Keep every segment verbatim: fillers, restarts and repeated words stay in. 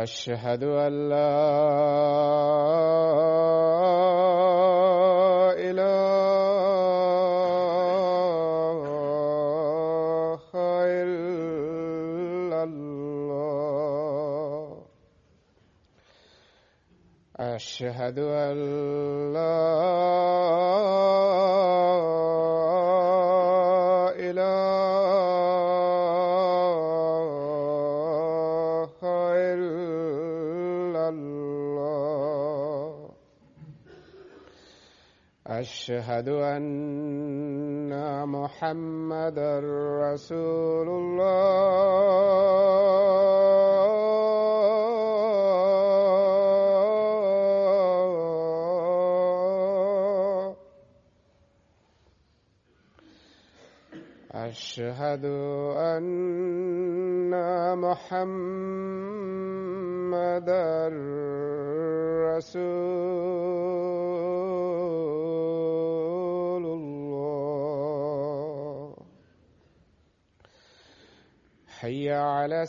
أشهد أن لا إله إلا الله. أشهد أن لا أشهد أن محمدًا رسول الله. أشهد أن محمدًا رسول الله. حي على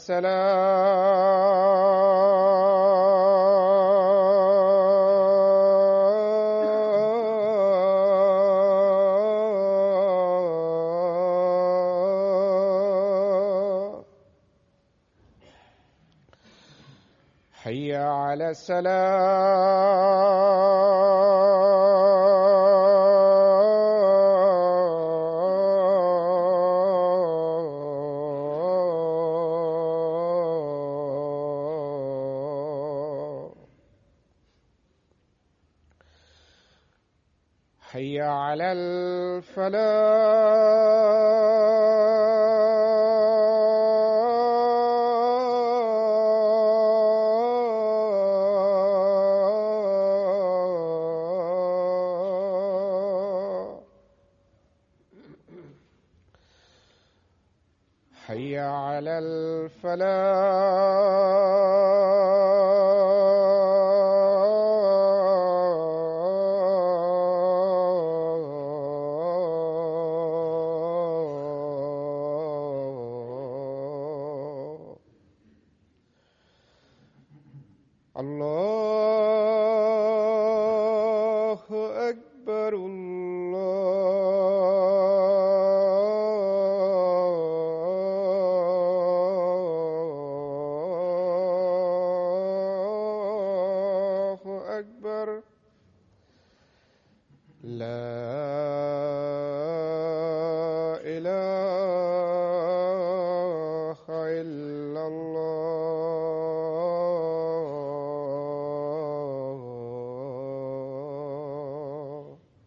الصلاة. حي على السلام. حي على الفلاح. حي على الفلاح. الله أكبر الله أكبر. لا إله إلا الله.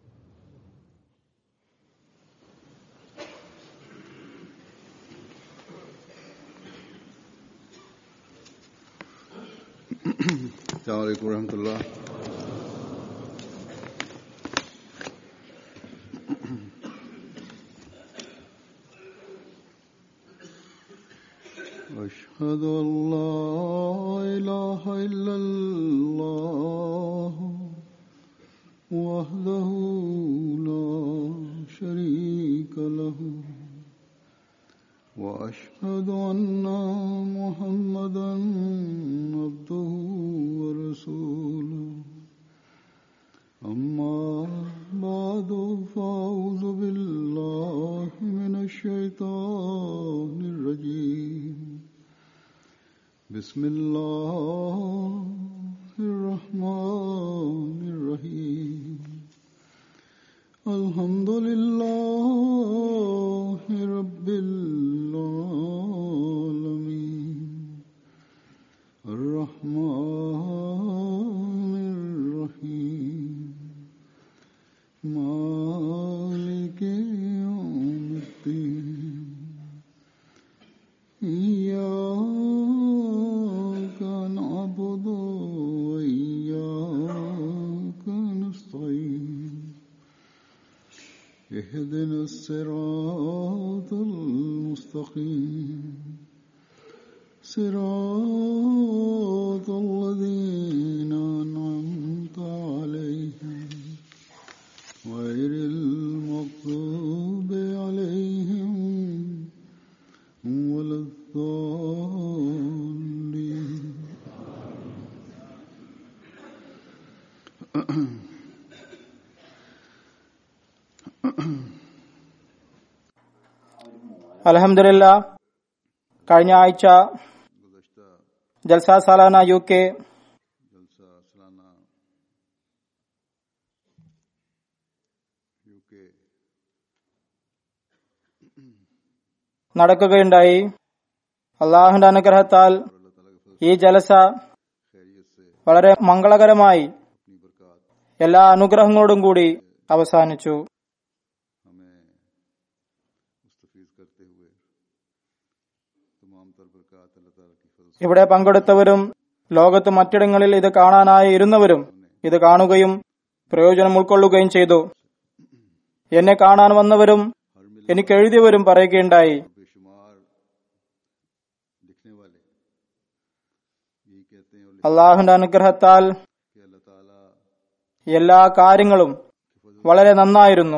السلام عليكم ورحمة الله. أشهد أن لا إله إلا الله وحده لا شريك له وأشهد أن محمدًا عبده ورسوله. أما بعد فأعوذ بالله من الشيطان الرجيم. بسم الله الرحمن الرحيم. الحمد لله رب العالمين. الرحمن الرحيم. مالك يوم الدين. إياك نعبد وإياك نستعين. اهدنا الصراط المستقيم. صراط الذين أنعمت عليهم غير المغضوب عليهم ولا الضالين. അൽഹംദുലില്ലാ, കഴിഞ്ഞ ആഴ്ച ജൽസ സാലാന യു കെ നടക്കുകയുണ്ടായി. അള്ളാഹുവിന്റെ അനുഗ്രഹത്താൽ ഈ ജലസ വളരെ മംഗളകരമായി എല്ലാ അനുഗ്രഹങ്ങളോടും കൂടി അവസാനിച്ചു. ഇവിടെ പങ്കെടുത്തവരും ലോകത്ത് മറ്റിടങ്ങളിൽ ഇത് കാണാനായി ഇരുന്നവരും ഇത് കാണുകയും പ്രയോജനം ഉൾക്കൊള്ളുകയും ചെയ്തു. എന്നെ കാണാൻ വന്നവരും എനിക്ക് എഴുതിയവരും പറയുകയുണ്ടായി, അള്ളാഹുവിന്റെ അനുഗ്രഹത്താൽ എല്ലാ കാര്യങ്ങളും വളരെ നന്നായിരുന്നു.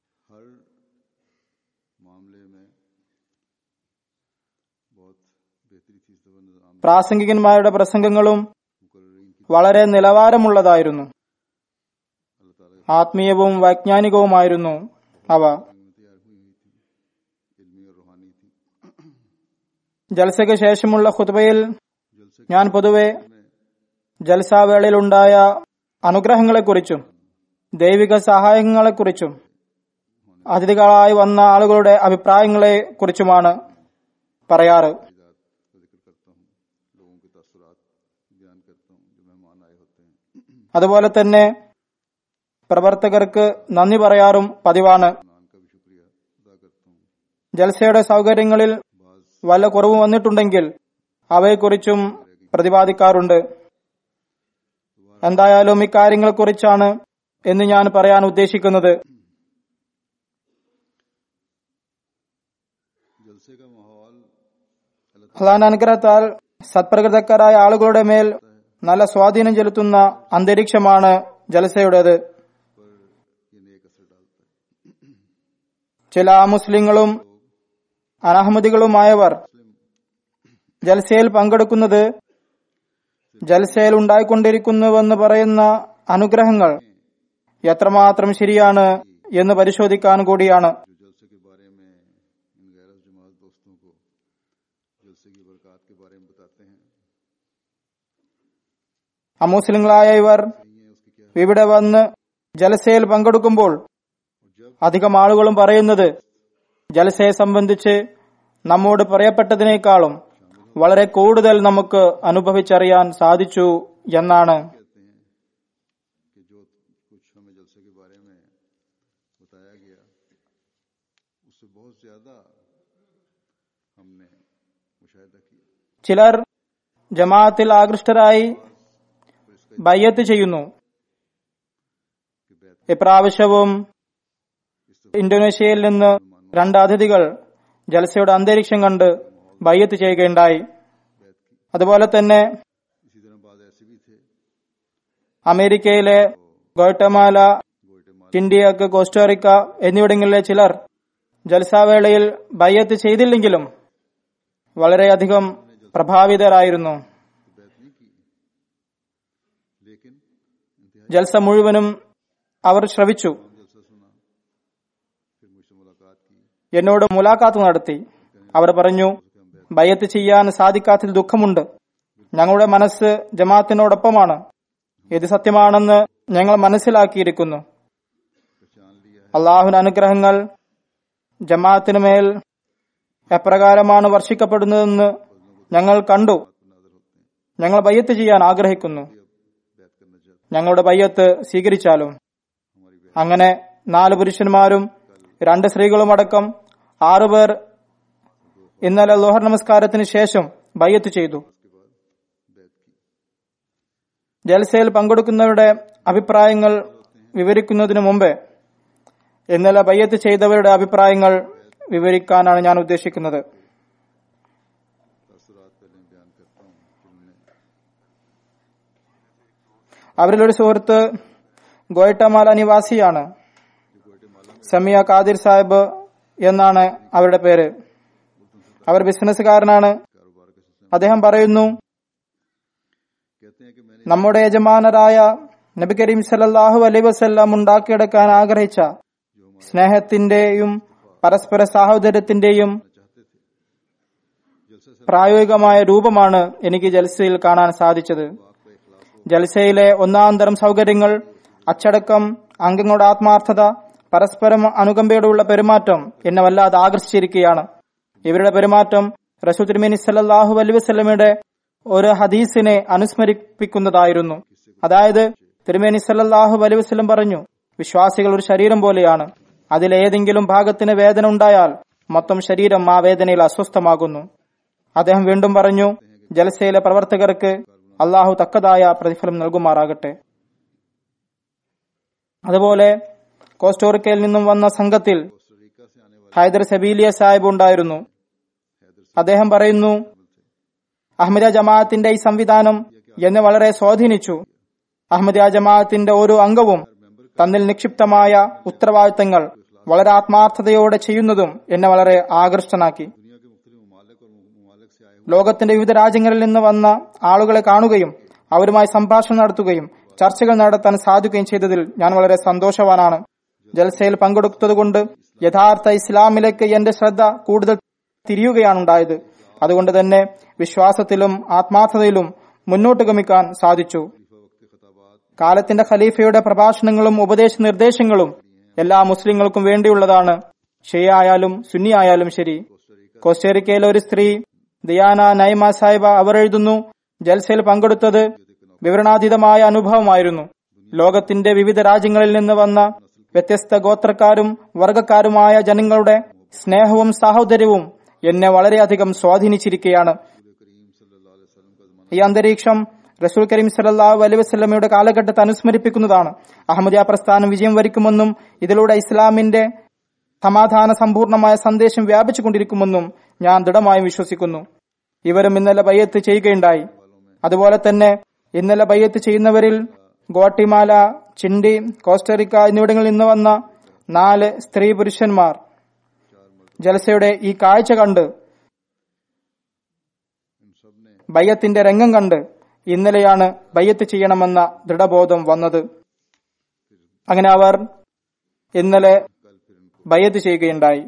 പ്രാസംഗികന്മാരുടെ പ്രസംഗങ്ങളും വളരെ നിലവാരമുള്ളതായിരുന്നു. ആത്മീയവും വൈജ്ഞാനികവുമായിരുന്നു അവ. ജൽസയ്ക്ക് ശേഷമുള്ള ഖുത്ബയിൽ ഞാൻ പൊതുവെ ജൽസാവേളയിലുണ്ടായ അനുഗ്രഹങ്ങളെക്കുറിച്ചും ദൈവിക സഹായങ്ങളെക്കുറിച്ചും അതിഥികളായി വന്ന ആളുകളുടെ അഭിപ്രായങ്ങളെ കുറിച്ചുമാണ് പറയാറ്. അതുപോലെ തന്നെ പ്രവർത്തകർക്ക് നന്ദി പറയാറും പതിവാണ്. ജൽസയുടെ സൗകര്യങ്ങളിൽ വല്ല കുറവ് വന്നിട്ടുണ്ടെങ്കിൽ അവയെക്കുറിച്ചും പ്രതിപാദിക്കാറുണ്ട്. എന്തായാലും ഇക്കാര്യങ്ങളെക്കുറിച്ചാണ് എന്ന് ഞാൻ പറയാൻ ഉദ്ദേശിക്കുന്നത്. അള്ളാഹുവിന്റെ അനുഗ്രഹത്താൽ സത്പ്രകൃതക്കാരായ ആളുകളുടെ മേൽ നല്ല സ്വാധീനം ചെലുത്തുന്ന അന്തരീക്ഷമാണ് ജലസയുടേത്. ചില മുസ്ലിങ്ങളും അനഹമ്മദികളുമായവർ ജൽസയിൽ പങ്കെടുക്കുന്നത് ജൽസയിൽ ഉണ്ടായിക്കൊണ്ടിരിക്കുന്നുവെന്ന് പറയുന്ന അനുഗ്രഹങ്ങൾ എത്രമാത്രം ശരിയാണ് എന്ന് പരിശോധിക്കാൻ കൂടിയാണ്. അമുസ്ലിങ്ങളായ ഇവർ ഇവിടെ വന്ന് ജലസയിൽ പങ്കെടുക്കുമ്പോൾ അധികം ആളുകളും പറയുന്നത് ജലസയെ സംബന്ധിച്ച് നമ്മോട് പറയപ്പെട്ടതിനേക്കാളും വളരെ കൂടുതൽ നമുക്ക് അനുഭവിച്ചറിയാൻ സാധിച്ചു എന്നാണ്. ചിലർ ജമാഅത്തിൽ ആകൃഷ്ടരായി ബയ്യത്ത് ചെയ്യുന്നു. ഇപ്രാവശ്യവും ഇന്തോനേഷ്യയിൽ നിന്ന് രണ്ട് അതിഥികൾ ജൽസയുടെ അന്തരീക്ഷം കണ്ട് ബയ്യത്ത് ചെയ്യുകയുണ്ടായി. അതുപോലെ തന്നെ അമേരിക്കയിലെ ഗോട്ടമാല, ഇന്ത്യക്ക്, കോസ്റ്റോറിക്ക എന്നിവിടങ്ങളിലെ ചിലർ ജൽസാവേളയിൽ ബയ്യത്ത് ചെയ്തില്ലെങ്കിലും വളരെയധികം പ്രഭാവിതരായിരുന്നു. ജൽസ മുഴുവനും അവർ ശ്രവിച്ചു. എന്നോട് മുലാഖാത്ത് നടത്തി. അവർ പറഞ്ഞു, ബയ്യത്ത് ചെയ്യാൻ സാധിക്കാത്തതിൽ ദുഃഖമുണ്ട്. ഞങ്ങളുടെ മനസ്സ് ജമാഅത്തിനോടൊപ്പമാണ്. ഇത് സത്യമാണെന്ന് ഞങ്ങൾ മനസ്സിലാക്കിയിരിക്കുന്നു. അള്ളാഹുവിന്റെ അനുഗ്രഹങ്ങൾ ജമാഅത്തിനുമേൽ എപ്രകാരമാണ് വർഷിക്കപ്പെടുന്നതെന്ന് ഞങ്ങൾ കണ്ടു. ഞങ്ങൾ ബയ്യത്ത് ചെയ്യാൻ ആഗ്രഹിക്കുന്നു. ഞങ്ങളുടെ ബയ്യത്ത് സ്വീകരിച്ചാലും. അങ്ങനെ നാല് പുരുഷന്മാരും രണ്ട് സ്ത്രീകളുമടക്കം ആറുപേർ ഇന്നലെ ലോഹർ നമസ്കാരത്തിന് ശേഷം ബയ്യത്ത് ചെയ്തു. ജൽസയിൽ പങ്കെടുക്കുന്നവരുടെ അഭിപ്രായങ്ങൾ വിവരിക്കുന്നതിനു മുമ്പ് ഇന്നലെ ബയ്യത്ത് ചെയ്തവരുടെ അഭിപ്രായങ്ങൾ വിവരിക്കാനാണ് ഞാൻ ഉദ്ദേശിക്കുന്നത്. അവരിലൊരു സുഹൃത്ത് ഗോയട്ടമാല നിവാസിയാണ്. സമിയ ഖാദിർ സാഹിബ് എന്നാണ് അവരുടെ പേര്. അവർ ബിസിനസ്സുകാരനാണ്. അദ്ദേഹം പറയുന്നു, നമ്മുടെ യജമാനരായ നബി കരീം സല്ലല്ലാഹു അലൈഹി വസല്ലം ഉണ്ടാക്കിയെടുക്കാൻ ആഗ്രഹിച്ച സ്നേഹത്തിന്റെയും പരസ്പര സാഹോദര്യത്തിന്റെയും പ്രായോഗികമായ രൂപമാണ് എനിക്ക് ജൽസയിൽ കാണാൻ സാധിച്ചത്. ജൽസയിലെ ഒന്നാം തരം സൗകര്യങ്ങൾ, അച്ചടക്കം, അംഗങ്ങളുടെ ആത്മാർത്ഥത, പരസ്പരം അനുകമ്പയോടുള്ള പെരുമാറ്റം എന്നെ വല്ലാതെ ആകർഷിച്ചിരിക്കുകയാണ്. ഇവരുടെ പെരുമാറ്റം റസൂൽ തിരുമേനി സല്ലല്ലാഹു അലൈഹി വസല്ലമയുടെ ഒരു ഹദീസിനെ അനുസ്മരിപ്പിക്കുന്നതായിരുന്നു. അതായത് തിരുമേനി സല്ലല്ലാഹു അലൈഹി വസല്ലം പറഞ്ഞു, വിശ്വാസികൾ ഒരു ശരീരം പോലെയാണ്. അതിലേതെങ്കിലും ഭാഗത്തിന് വേദന ഉണ്ടായാൽ മൊത്തം ശരീരം ആ വേദനയിൽ അസ്വസ്ഥമാകുന്നു. അദ്ദേഹം വീണ്ടും പറഞ്ഞു, ജലസയിലെ പ്രവർത്തകർക്ക് അള്ളാഹു തക്കതായ പ്രതിഫലം നൽകുമാറാകട്ടെ. അതുപോലെ കോസ്റ്റോറിക്കയിൽ നിന്നും വന്ന സംഘത്തിൽ ഹൈദർ സബീലിയ സാഹിബ് ഉണ്ടായിരുന്നു. അദ്ദേഹം പറയുന്നു, അഹമ്മദിയ ജമാഅത്തിന്റെ ഈ സംവിധാനം എന്നെ വളരെ സ്വാധീനിച്ചു. അഹമ്മദിയ ജമാഅത്തിന്റെ ഓരോ അംഗവും തന്നിൽ നിക്ഷിപ്തമായ ഉത്തരവാദിത്തങ്ങൾ വളരെ ആത്മാർത്ഥതയോടെ ചെയ്യുന്നതും എന്നെ വളരെ ആകർഷ്ടനാക്കി. ലോകത്തിന്റെ വിവിധ രാജ്യങ്ങളിൽ നിന്ന് വന്ന ആളുകളെ കാണുകയും അവരുമായി സംഭാഷണം നടത്തുകയും ചർച്ചകൾ നടത്താൻ സാധിക്കുകയും ചെയ്തതിൽ ഞാൻ വളരെ സന്തോഷവാനാണ്. ജൽസയിൽ പങ്കെടുത്തതുകൊണ്ട് യഥാർത്ഥ ഇസ്ലാമിലേക്ക് എന്റെ ശ്രദ്ധ കൂടുതൽ തിരിയുകയാണുണ്ടായത്. അതുകൊണ്ട് തന്നെ വിശ്വാസത്തിലും ആത്മാർത്ഥതയിലും മുന്നോട്ട് ഗമിക്കാൻ സാധിച്ചു. കാലത്തിന്റെ ഖലീഫയുടെ പ്രഭാഷണങ്ങളും ഉപദേശ നിർദ്ദേശങ്ങളും എല്ലാ മുസ്ലിങ്ങൾക്കും വേണ്ടിയുള്ളതാണ്. ഷിയായാലും സുന്നിയായാലും ശരി. കോസ്റ്ററിക്കയിലെ ഒരു സ്ത്രീ ദിയാന നൈമ സാഹിബ അവർ എഴുതുന്നു, ജൽസയിൽ പങ്കെടുത്തത് വിവരണാതീതമായ അനുഭവമായിരുന്നു. ലോകത്തിന്റെ വിവിധ രാജ്യങ്ങളിൽ നിന്ന് വന്ന വ്യത്യസ്ത ഗോത്രക്കാരും വർഗക്കാരുമായ ജനങ്ങളുടെ സ്നേഹവും സാഹോദര്യവും എന്നെ വളരെയധികം സ്വാധീനിച്ചിരിക്കുകയാണ്. ഈ അന്തരീക്ഷം റസൂൽ കരീം സല്ലല്ലാഹു അലൈഹി വസല്ലമയുടെ കാലഘട്ടത്തെ അനുസ്മരിപ്പിക്കുന്നതാണ്. അഹമ്മദിയ പ്രസ്ഥാനം വിജയം വരിക്കുമെന്നും ഇതിലൂടെ ഇസ്ലാമിന്റെ സമാധാന സമ്പൂർണമായ സന്ദേശം വ്യാപിച്ചുകൊണ്ടിരിക്കുമെന്നും ഞാൻ ദൃഢമായും വിശ്വസിക്കുന്നു. ഇവരും ഇന്നലെ ബയ്യത്ത് ചെയ്യുകയുണ്ടായി. അതുപോലെ തന്നെ ഇന്നലെ ബയ്യത്ത് ചെയ്യുന്നവരിൽ ഗോട്ടിമാല, ചിണ്ടി, കോസ്റ്ററിക്ക എന്നിവിടങ്ങളിൽ നിന്ന് വന്ന നാല് സ്ത്രീ പുരുഷന്മാർ ജലസയുടെ ഈ കാഴ്ച കണ്ട്, ബയ്യത്തിന്റെ രംഗം കണ്ട് ഇന്നലെയാണ് ബയ്യത്ത് ചെയ്യണമെന്ന ദൃഢബോധം വന്നത്. അങ്ങനെ അവർ ഇന്നലെ ബയ്യത്ത് ചെയ്യുകയുണ്ടായി.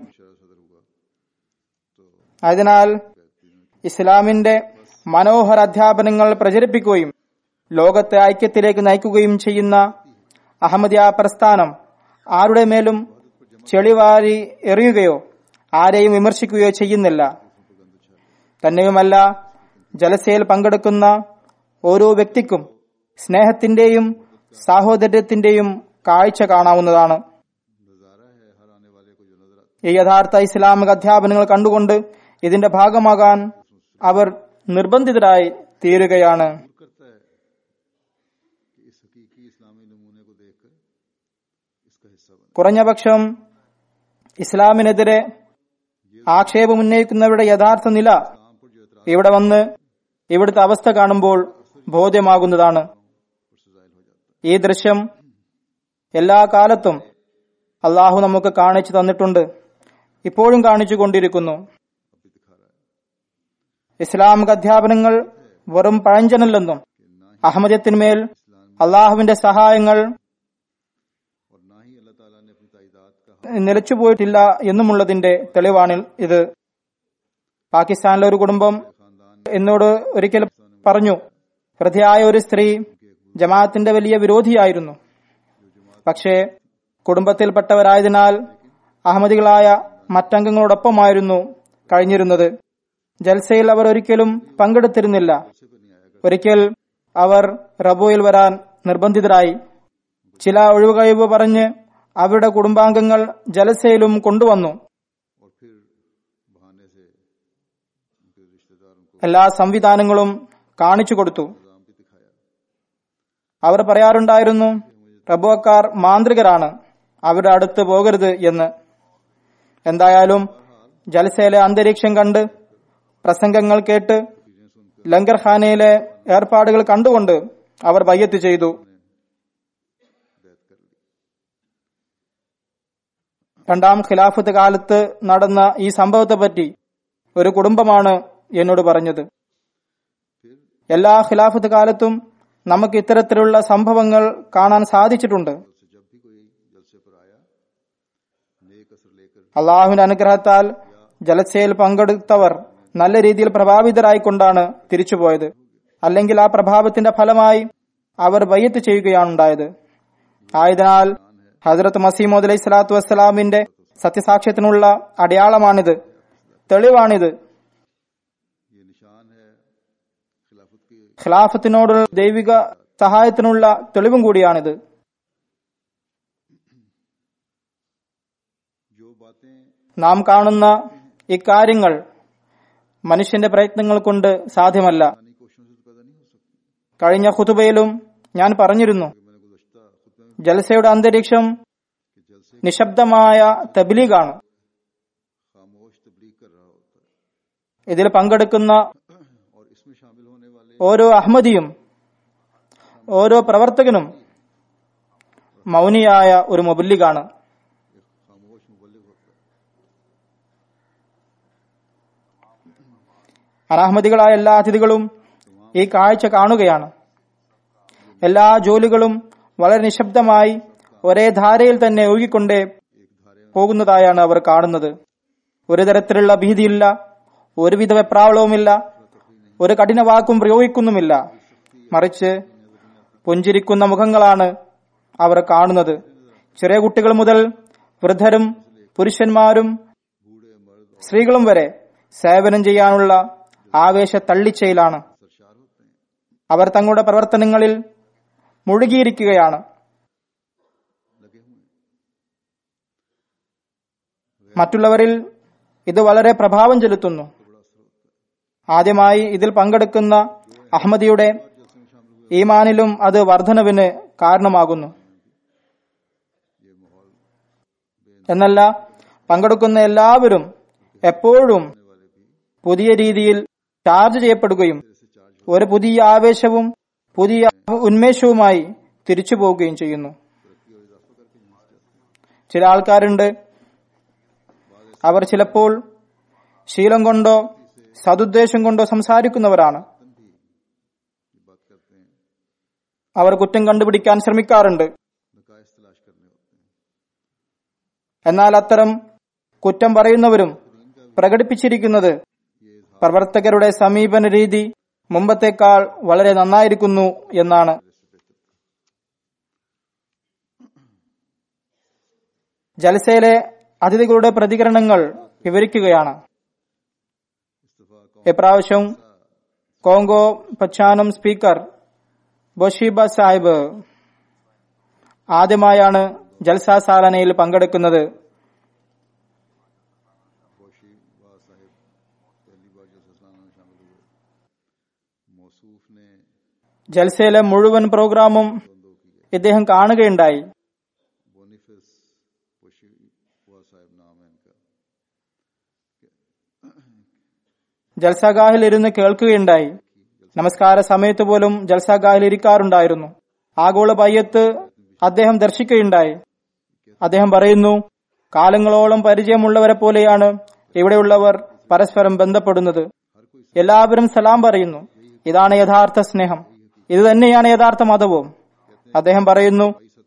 അതിനാൽ ഇസ്ലാമിന്റെ മനോഹര അധ്യാപനങ്ങൾ പ്രചരിപ്പിക്കുകയും ലോകത്തെ ഐക്യത്തിലേക്ക് നയിക്കുകയും ചെയ്യുന്ന അഹമ്മദിയ പ്രസ്ഥാനം ആരുടെ മേലും ചെളിവാരി എറിയുകയോ ആരെയും വിമർശിക്കുകയോ ചെയ്യുന്നില്ല. തന്നെയുമല്ല, ജലസയിൽ പങ്കെടുക്കുന്ന ഓരോ വ്യക്തിക്കും സ്നേഹത്തിന്റെയും സാഹോദര്യത്തിന്റെയും കാഴ്ച കാണാവുന്നതാണ്. ഈ യഥാർത്ഥ ഇസ്ലാമിക അധ്യാപനങ്ങൾ കണ്ടുകൊണ്ട് ഇതിന്റെ ഭാഗമാകാൻ അവർ നിർബന്ധിതരായി തീരുകയാണ്. കുറഞ്ഞപക്ഷം ഇസ്ലാമിനെതിരെ ആക്ഷേപമുന്നയിക്കുന്നവരുടെ യഥാർത്ഥ നില ഇവിടെ വന്ന് ഇവിടുത്തെ അവസ്ഥ കാണുമ്പോൾ ബോധ്യമാകുന്നതാണ്. ഈ ദൃശ്യം എല്ലാ കാലത്തും അള്ളാഹു നമുക്ക് കാണിച്ചു തന്നിട്ടുണ്ട്, ഇപ്പോഴും കാണിച്ചു കൊണ്ടിരിക്കുന്നു. ഇസ്ലാമിക അധ്യാപനങ്ങൾ വെറും പഴഞ്ചനല്ലെന്നും അഹമ്മദിയത്തിന്മേൽ അള്ളാഹുവിന്റെ സഹായങ്ങൾ നിലച്ചുപോയിട്ടില്ല എന്നുമുള്ളതിന്റെ തെളിവാണ് ഇത്. പാകിസ്ഥാനിലെ ഒരു കുടുംബം എന്നോട് ഒരിക്കൽ പറഞ്ഞു, ഹൃദയായ ഒരു സ്ത്രീ ജമാഅത്തിന്റെ വലിയ വിരോധിയായിരുന്നു. പക്ഷേ കുടുംബത്തിൽപ്പെട്ടവരായതിനാൽ അഹമ്മദികളായ മറ്റംഗങ്ങളോടൊപ്പമായിരുന്നു കഴിഞ്ഞിരുന്നത്. ജൽസയിൽ അവർ ഒരിക്കലും പങ്കെടുത്തിരുന്നില്ല. ഒരിക്കൽ അവർ റബോയിൽ വരാൻ നിർബന്ധിതരായി. ചില ഒഴിവുകഴിവ് പറഞ്ഞ് അവരുടെ കുടുംബാംഗങ്ങൾ ജലസയിലും കൊണ്ടുവന്നു. എല്ലാ സംവിധാനങ്ങളും കാണിച്ചു കൊടുത്തു. അവർ പറയാറുണ്ടായിരുന്നു, റബോക്കാർ മാന്ത്രികരാണ്, അവരുടെ അടുത്ത് പോകരുത് എന്ന്. എന്തായാലും ജലസയിലെ അന്തരീക്ഷം കണ്ട്, പ്രസംഗങ്ങൾ കേട്ട്, ലങ്കർഖാനയിലെ ഏർപ്പാടുകൾ കണ്ടുകൊണ്ട് അവർ ബയ്യത്ത് ചെയ്തു. രണ്ടാം ഖിലാഫത്ത് കാലത്ത് നടന്ന ഈ സംഭവത്തെപ്പറ്റി ഒരു കുടുംബമാണ് എന്നോട് പറഞ്ഞത്. എല്ലാ ഖിലാഫത്ത് കാലത്തും നമുക്ക് ഇത്തരത്തിലുള്ള സംഭവങ്ങൾ കാണാൻ സാധിച്ചിട്ടുണ്ട്. അള്ളാഹുവിന്റെ അനുഗ്രഹത്താൽ ജലസയിൽ പങ്കെടുത്തവർ നല്ല രീതിയിൽ പ്രഭാവിതരായിക്കൊണ്ടാണ് തിരിച്ചുപോയത്. അല്ലെങ്കിൽ ആ പ്രഭാവത്തിന്റെ ഫലമായി അവർ ബയ്യത്ത് ചെയ്യുകയാണുണ്ടായത്. ആയതിനാൽ ഹസ്രത്ത് മസീമോദ് അലൈഹി സ്വലാത്തു വസ്സലാമിന്റെ സത്യസാക്ഷ്യത്തിനുള്ള അടയാളമാണിത്, തെളിവാണിത്. ഖിലാഫത്തിനോടുള്ള ദൈവിക സഹായത്തിനുള്ള തെളിവും കൂടിയാണിത്. നാം കാണുന്ന ഇക്കാര്യങ്ങൾ മനുഷ്യന്റെ പ്രയത്നങ്ങൾ കൊണ്ട് സാധ്യമല്ല. കഴിഞ്ഞ ഖുതുബയിലും ഞാൻ പറഞ്ഞിരുന്നു, ജൽസയുടെ അന്തരീക്ഷം നിശബ്ദമായ തബ്ലീഗാണ്. ഇതിൽ പങ്കെടുക്കുന്ന ഓരോ അഹമ്മദിയും ഓരോ പ്രവർത്തകനും മൗനിയായ ഒരു മുബല്ലിഗാണ്. അനഹമ്മദികളായ എല്ലാ അതിഥികളും ഈ കാഴ്ച കാണുകയാണ്. എല്ലാ ജോലികളും വളരെ നിശബ്ദമായി ഒരേ ധാരയിൽ തന്നെ ഒഴുകിക്കൊണ്ടേ പോകുന്നതായാണ് അവർ കാണുന്നത്. ഒരു തരത്തിലുള്ള ഭീതിയില്ല, ഒരുവിധ വെപ്രാളവുമില്ല, ഒരു കഠിന വാക്കും പ്രയോഗിക്കുന്നുമില്ല. മറിച്ച് പുഞ്ചിരിക്കുന്ന മുഖങ്ങളാണ് അവർ കാണുന്നത്. ചെറിയ കുട്ടികൾ മുതൽ വൃദ്ധരും പുരുഷന്മാരും സ്ത്രീകളും വരെ സേവനം ചെയ്യാനുള്ള ആവേശ തള്ളിച്ചയിലാണ്. അവർ തങ്ങളുടെ പ്രവർത്തനങ്ങളിൽ മുഴുകിയിരിക്കുകയാണ്. മറ്റുള്ളവരിൽ ഇത് വളരെ പ്രഭാവം ചെലുത്തുന്നു. ആദ്യമായി ഇതിൽ പങ്കെടുക്കുന്ന അഹമ്മദിയുടെ ഈമാനിലും അത് വർധനവിന് കാരണമാകുന്നു. എന്നല്ല, പങ്കെടുക്കുന്ന എല്ലാവരും എപ്പോഴും പുതിയ രീതിയിൽ ചാർജ് ചെയ്യപ്പെടുകയും ഒരു പുതിയ ആവേശവും പുതിയ ഉന്മേഷവുമായി തിരിച്ചു പോവുകയും ചെയ്യുന്നു. ചില ആൾക്കാരുണ്ട്, അവർ ചിലപ്പോൾ ശീലം കൊണ്ടോ സതുദ്ദേശം കൊണ്ടോ സംസാരിക്കുന്നവരാണ്. അവർ കുറ്റം കണ്ടുപിടിക്കാൻ ശ്രമിക്കാറുണ്ട്. എന്നാൽ അത്തരം കുറ്റം പറയുന്നവരും പ്രകടിപ്പിച്ചിരിക്കുന്നത് പ്രവർത്തകരുടെ സമീപന രീതി മുമ്പത്തേക്കാൾ വളരെ നന്നായിരിക്കുന്നു എന്നാണ്. ജൽസയിലെ അതിഥികളുടെ പ്രതികരണങ്ങൾ വിവരിക്കുകയാണ്. ഇപ്രാവശ്യം കോങ്കോ പച്ചാനം സ്പീക്കർ ബൊഷീബ സാഹിബ് ആദ്യമായാണ് ജൽസ സാലനയിൽ പങ്കെടുക്കുന്നത്. ജൽസയിലെ മുഴുവൻ പ്രോഗ്രാമും ഇദ്ദേഹം കാണുകയുണ്ടായി. ജൽസാഗാഹിൽ ഇരുന്ന് കേൾക്കുകയുണ്ടായി. നമസ്കാര സമയത്ത് പോലും ജൽസാഗാഹിൽ ഇരിക്കാറുണ്ടായിരുന്നു. ആഗോള ബയ്യത്ത് അദ്ദേഹം ദർശിക്കുകയുണ്ടായി. അദ്ദേഹം പറയുന്നു, കാലങ്ങളോളം പരിചയമുള്ളവരെ പോലെയാണ് ഇവിടെയുള്ളവർ പരസ്പരം ബന്ധപ്പെടുന്നത്. എല്ലാവരും സലാം പറയുന്നു. ഇതാണ് യഥാർത്ഥ സ്നേഹം. ഇത് തന്നെയാണ് യഥാർത്ഥ മതവും. അദ്ദേഹം പറയുന്നു,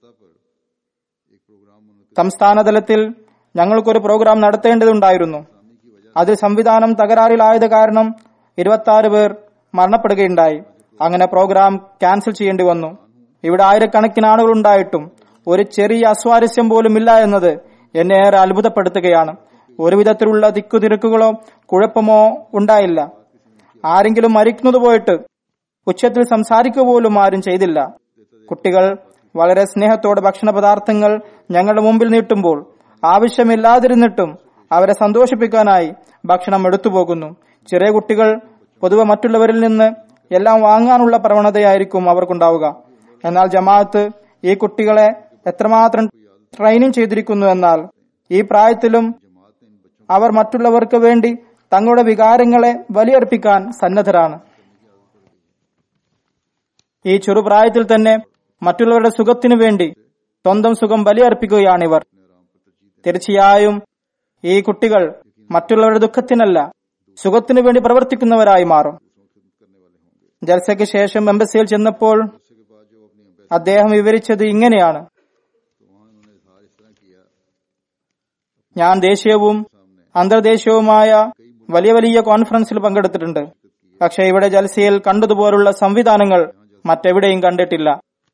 സംസ്ഥാന തലത്തിൽ ഞങ്ങൾക്കൊരു പ്രോഗ്രാം നടത്തേണ്ടതുണ്ടായിരുന്നു. അതിൽ സംവിധാനം തകരാറിലായത് കാരണം ഇരുപത്തി ആറ് പേർ മരണപ്പെടുകയുണ്ടായി. അങ്ങനെ പ്രോഗ്രാം ക്യാൻസൽ ചെയ്യേണ്ടി വന്നു. ഇവിടെ ആയിരക്കണക്കിന് ആളുകൾ ഉണ്ടായിട്ടും ഒരു ചെറിയ അസ്വാരസ്യം പോലും ഇല്ല എന്നത് എന്നെ ഏറെ അത്ഭുതപ്പെടുത്തുകയാണ്. ഒരു വിധത്തിലുള്ള തിക്കുതിരക്കുകളോ കുഴപ്പമോ ഉണ്ടായില്ല. ആരെങ്കിലും മരിക്കുന്നത് പോയിട്ട് ഉച്ചത്തിൽ സംസാരിക്കുക പോലും ആരും ചെയ്തില്ല. കുട്ടികൾ വളരെ സ്നേഹത്തോടെ ഭക്ഷണ പദാർത്ഥങ്ങൾ ഞങ്ങളുടെ മുമ്പിൽ നീട്ടുമ്പോൾ ആവശ്യമില്ലാതിരുന്നിട്ടും അവരെ സന്തോഷിപ്പിക്കാനായി ഭക്ഷണം എടുത്തുപോകുന്നു. ചെറിയ കുട്ടികൾ പൊതുവെ മറ്റുള്ളവരിൽ നിന്ന് എല്ലാം വാങ്ങാനുള്ള പ്രവണതയായിരിക്കും അവർക്കുണ്ടാവുക. എന്നാൽ ജമാഅത്ത് ഈ കുട്ടികളെ എത്രമാത്രം ട്രെയിനിങ് ചെയ്തിരിക്കുന്നു എന്നാൽ ഈ പ്രായത്തിലും അവർ മറ്റുള്ളവർക്ക് വേണ്ടി തങ്ങളുടെ വികാരങ്ങളെ ബലിയർപ്പിക്കാൻ സന്നദ്ധരാണ്. ഈ ചെറുപ്രായത്തിൽ തന്നെ മറ്റുള്ളവരുടെ സുഖത്തിനു വേണ്ടി സ്വന്തം സുഖം ബലിയർപ്പിക്കുകയാണിവർ. തീർച്ചയായും ഈ കുട്ടികൾ മറ്റുള്ളവരുടെ ദുഃഖത്തിനല്ല സുഖത്തിനു വേണ്ടി പ്രവർത്തിക്കുന്നവരായി മാറും. ജൽസയ്ക്ക് ശേഷം എംബസിയിൽ ചെന്നപ്പോൾ അദ്ദേഹം വിവരിച്ചത് ഇങ്ങനെയാണ്: ഞാൻ ദേശീയവും അന്തർദേശീയവുമായ വലിയ വലിയ കോൺഫറൻസിൽ പങ്കെടുത്തിട്ടുണ്ട്. പക്ഷെ ഇവിടെ ജൽസയിൽ കണ്ടതുപോലുള്ള സംവിധാനങ്ങൾ മറ്റെവിടെയും കണ്ടിട്ടില്ല.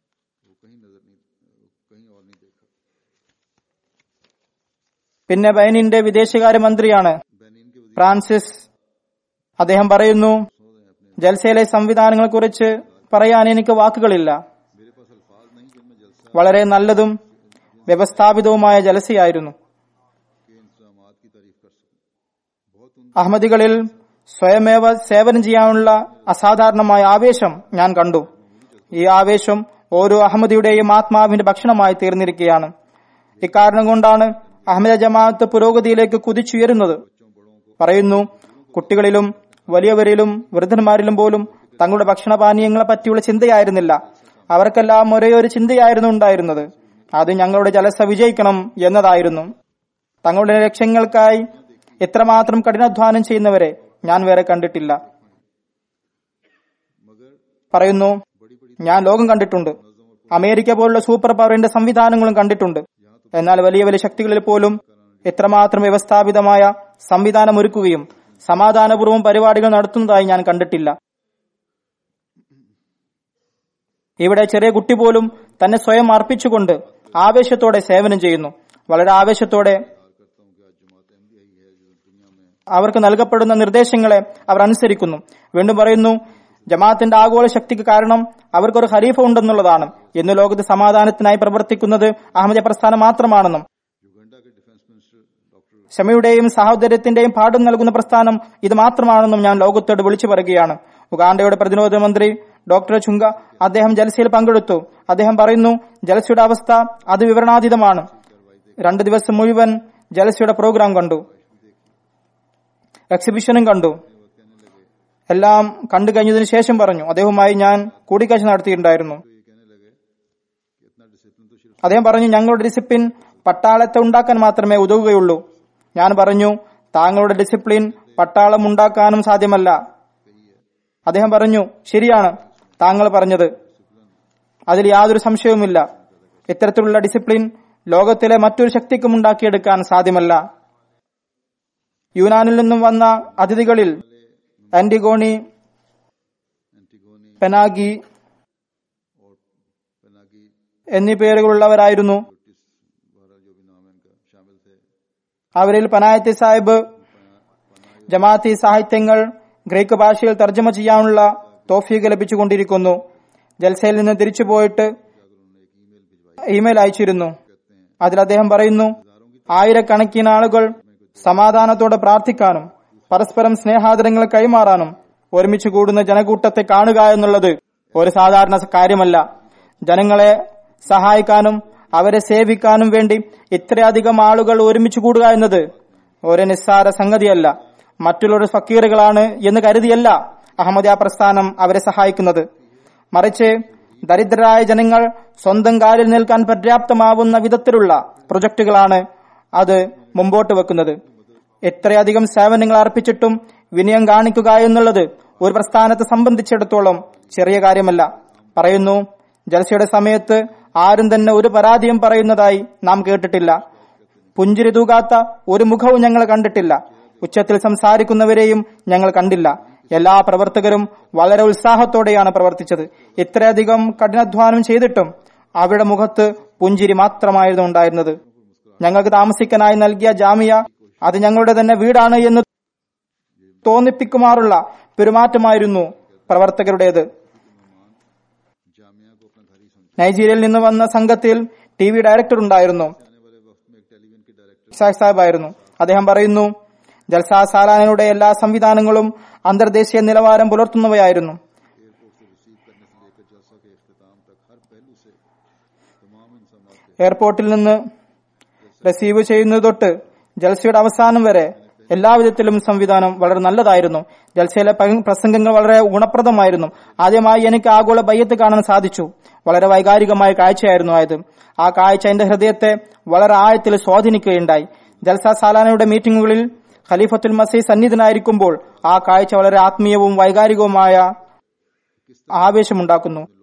പിന്നെ ബെനിന്റെ വിദേശകാര്യമന്ത്രിയാണ് ഫ്രാൻസിസ്. അദ്ദേഹം പറയുന്നു, ജൽസയിലെ സംവിധാനങ്ങളെ കുറിച്ച് പറയാൻ എനിക്ക് വാക്കുകളില്ല. വളരെ നല്ലതും വ്യവസ്ഥാപിതവുമായ ജലസയായിരുന്നു. അഹമ്മദികളിൽ സ്വയമേവ സേവനം ചെയ്യാനുള്ള അസാധാരണമായ ആവേശം ഞാൻ കണ്ടു. ഈ ആവേശം ഓരോ അഹമ്മദിയുടെയും ആത്മാവിന്റെ ഭക്ഷണമായി തീർന്നിരിക്കുകയാണ്. ഇക്കാരണം കൊണ്ടാണ് അഹമ്മദ ജമാഅത്ത് പുരോഗതിയിലേക്ക് കുതിച്ചുയരുന്നത്. പറയുന്നു, കുട്ടികളിലും വലിയവരിലും വൃദ്ധന്മാരിലും പോലും തങ്ങളുടെ ഭക്ഷണപാനീയങ്ങളെ പറ്റിയുള്ള ചിന്തയായിരുന്നില്ല. അവർക്കെല്ലാം ഒരേ ഒരു ചിന്തയായിരുന്നു ഉണ്ടായിരുന്നത്. അത് ഞങ്ങളുടെ ജലസ വിജയിക്കണം എന്നതായിരുന്നു. തങ്ങളുടെ ലക്ഷ്യങ്ങൾക്കായി എത്രമാത്രം കഠിനാധ്വാനം ചെയ്യുന്നവരെ ഞാൻ വേറെ കണ്ടിട്ടില്ല. പറയുന്നു, ഞാൻ ലോകം കണ്ടിട്ടുണ്ട്, അമേരിക്ക പോലുള്ള സൂപ്പർ പവറിന്റെ സംവിധാനങ്ങളും കണ്ടിട്ടുണ്ട്. എന്നാൽ വലിയ വലിയ ശക്തികളിൽ പോലും എത്രമാത്രം വ്യവസ്ഥാപിതമായ സംവിധാനം ഒരുക്കുകയും സമാധാനപൂർവ്വം പരിപാടികൾ നടത്തുന്നതായി ഞാൻ കണ്ടിട്ടില്ല. ഇവിടെ ചെറിയ കുട്ടി പോലും തന്നെ സ്വയം അർപ്പിച്ചുകൊണ്ട് ആവേശത്തോടെ സേവനം ചെയ്യുന്നു. വളരെ ആവേശത്തോടെ അവർക്ക് നൽകപ്പെടുന്ന നിർദ്ദേശങ്ങളെ അവർ അനുസരിക്കുന്നു. വീണ്ടും പറയുന്നു, ജമാഅത്തിന്റെ ആഗോള ശക്തിക്ക് കാരണം അവർക്കൊരു ഖലീഫ ഉണ്ടെന്നുള്ളതാണ്. ഇന്ന് ലോകത്ത് സമാധാനത്തിനായി പ്രവർത്തിക്കുന്നത് അഹമ്മദിയ പ്രസ്ഥാനം മാത്രമാണെന്നും ക്ഷമയുടെയും സഹോദര്യത്തിന്റെയും പാഠം നൽകുന്ന പ്രസ്ഥാനം ഇത് മാത്രമാണെന്നും ഞാൻ ലോകത്തോട് വിളിച്ചു പറയുകയാണ്. ഉഗാണ്ടയുടെ പ്രതിരോധ മന്ത്രി ഡോക്ടർ ചുങ്ക അദ്ദേഹം ജലസയിൽ പങ്കെടുത്തു. അദ്ദേഹം പറയുന്നു, ജലസയുടെ അവസ്ഥ അത് വിവരണാതീതമാണ്. രണ്ടു ദിവസം മുഴുവൻ ജലസയുടെ പ്രോഗ്രാം കണ്ടു, എക്സിബിഷനും കണ്ടു. എല്ലാം കണ്ടു കഴിഞ്ഞതിനു ശേഷം പറഞ്ഞു, അദ്ദേഹവുമായി ഞാൻ കൂടിക്കാഴ്ച നടത്തിയിട്ടുണ്ടായിരുന്നു. അദ്ദേഹം പറഞ്ഞു, ഞങ്ങളുടെ ഡിസിപ്ലിൻ പട്ടാളത്തെ ഉണ്ടാക്കാൻ മാത്രമേ ഉതകുകയുള്ളൂ. ഞാൻ പറഞ്ഞു, താങ്കളുടെ ഡിസിപ്ലിൻ പട്ടാളം ഉണ്ടാക്കാനും സാധ്യമല്ല. അദ്ദേഹം പറഞ്ഞു, ശരിയാണ് താങ്കൾ പറഞ്ഞത്, അതിൽ യാതൊരു സംശയവുമില്ല. ഇത്തരത്തിലുള്ള ഡിസിപ്ലിൻ ലോകത്തിലെ മറ്റൊരു ശക്തിക്കും ഉണ്ടാക്കിയെടുക്കാൻ സാധ്യമല്ല. യുനാനിൽ നിന്നും വന്ന അതിഥികളിൽ ആന്റിഗോണി, പെനാഗി എന്നീ പേരുകളുള്ളവരായിരുന്നു. അവരിൽ പനായത്തി സാഹിബ് ജമാഅത്തി സാഹിത്യങ്ങൾ ഗ്രീക്ക് ഭാഷയിൽ തർജ്ജമ ചെയ്യാനുള്ള തോഫീക്ക് ലഭിച്ചുകൊണ്ടിരിക്കുന്നു. ജൽസയിൽ നിന്ന് തിരിച്ചുപോയിട്ട് ഇമെയിൽ അയച്ചിരുന്നു. അതിൽ അദ്ദേഹം പറയുന്നു, ആയിരക്കണക്കിന് ആളുകൾ സമാധാനത്തോടെ പ്രാർത്ഥിക്കാനും പരസ്പരം സ്നേഹാദരങ്ങൾ കൈമാറാനും ഒരുമിച്ച് കൂടുന്ന ജനകൂട്ടത്തെ കാണുക എന്നുള്ളത് ഒരു സാധാരണ കാര്യമല്ല. ജനങ്ങളെ സഹായിക്കാനും അവരെ സേവിക്കാനും വേണ്ടി ഇത്രയധികം ആളുകൾ ഒരുമിച്ച് കൂടുക എന്നത് ഒരു നിസ്സാര സംഗതിയല്ല. മറ്റുള്ളവർ ഫക്കീറുകളാണ് എന്ന് കരുതിയല്ല അഹമ്മദിയ പ്രസ്ഥാനം അവരെ സഹായിക്കുന്നത്. മറിച്ച് ദരിദ്രരായ ജനങ്ങൾ സ്വന്തം കാലിൽ നിൽക്കാൻ പര്യാപ്തമാവുന്ന വിധത്തിലുള്ള പ്രൊജക്ടുകളാണ് അത് മുമ്പോട്ട് വെക്കുന്നത്. എത്രയധികം സേവനങ്ങൾ അർപ്പിച്ചിട്ടും വിനയം കാണിക്കുക എന്നുള്ളത് ഒരു പ്രസ്ഥാനത്തെ സംബന്ധിച്ചിടത്തോളം ചെറിയ കാര്യമല്ല. പറയുന്നു, ജൽസയുടെ സമയത്ത് ആരും തന്നെ ഒരു പരാതിയും പറയുന്നതായി നാം കേട്ടിട്ടില്ല. പുഞ്ചിരി തൂകാത്ത ഒരു മുഖവും ഞങ്ങൾ കണ്ടിട്ടില്ല. ഉച്ചത്തിൽ സംസാരിക്കുന്നവരെയും ഞങ്ങൾ കണ്ടില്ല. എല്ലാ പ്രവർത്തകരും വളരെ ഉത്സാഹത്തോടെയാണ് പ്രവർത്തിച്ചത്. ഇത്രയധികം കഠിനാധ്വാനം ചെയ്തിട്ടും അവരുടെ മുഖത്ത് പുഞ്ചിരി മാത്രമായിരുന്നു ഉണ്ടായിരുന്നത്. ഞങ്ങൾക്ക് താമസിക്കാനായി നൽകിയ ജാമിയ അത് ഞങ്ങളുടെ തന്നെ വീടാണ് എന്ന് തോന്നിപ്പിക്കുമാറുള്ള പെരുമാറ്റമായിരുന്നു പ്രവർത്തകരുടേത്. നൈജീരിയയിൽ നിന്ന് വന്ന സംഘത്തിൽ ടി വി ഡയറക്ടർ ഉണ്ടായിരുന്നു, സാഹിബായിരുന്നു. അദ്ദേഹം പറയുന്നു, ജൽസ സാലാനയുടെ എല്ലാ സംവിധാനങ്ങളും അന്തർദേശീയ നിലവാരം പുലർത്തുന്നവയായിരുന്നു. എയർപോർട്ടിൽ നിന്ന് റിസീവ് ചെയ്യുന്നത് തൊട്ട് ജൽസയുടെ അവസാനം വരെ എല്ലാവിധത്തിലും സംവിധാനം വളരെ നല്ലതായിരുന്നു. ജൽസയിലെ പ്രസംഗങ്ങൾ വളരെ ഗുണപ്രദമായിരുന്നു. ആദ്യമായി എനിക്ക് ആഗോള ബയ്യത്ത് കാണാൻ സാധിച്ചു. വളരെ വൈകാരികമായ കാഴ്ചയായിരുന്നു ആയത്. ആ കാഴ്ച എന്റെ ഹൃദയത്തെ വളരെ ആഴത്തിൽ സ്വാധീനിക്കുകയുണ്ടായി. ജൽസ സാലാനയുടെ മീറ്റിംഗുകളിൽ ഖലീഫത്തുൽ മസീഹ് സന്നിധനായിരിക്കുമ്പോൾ ആ കാഴ്ച വളരെ ആത്മീയവും വൈകാരികവുമായ ആവേശമുണ്ടാക്കുന്നു.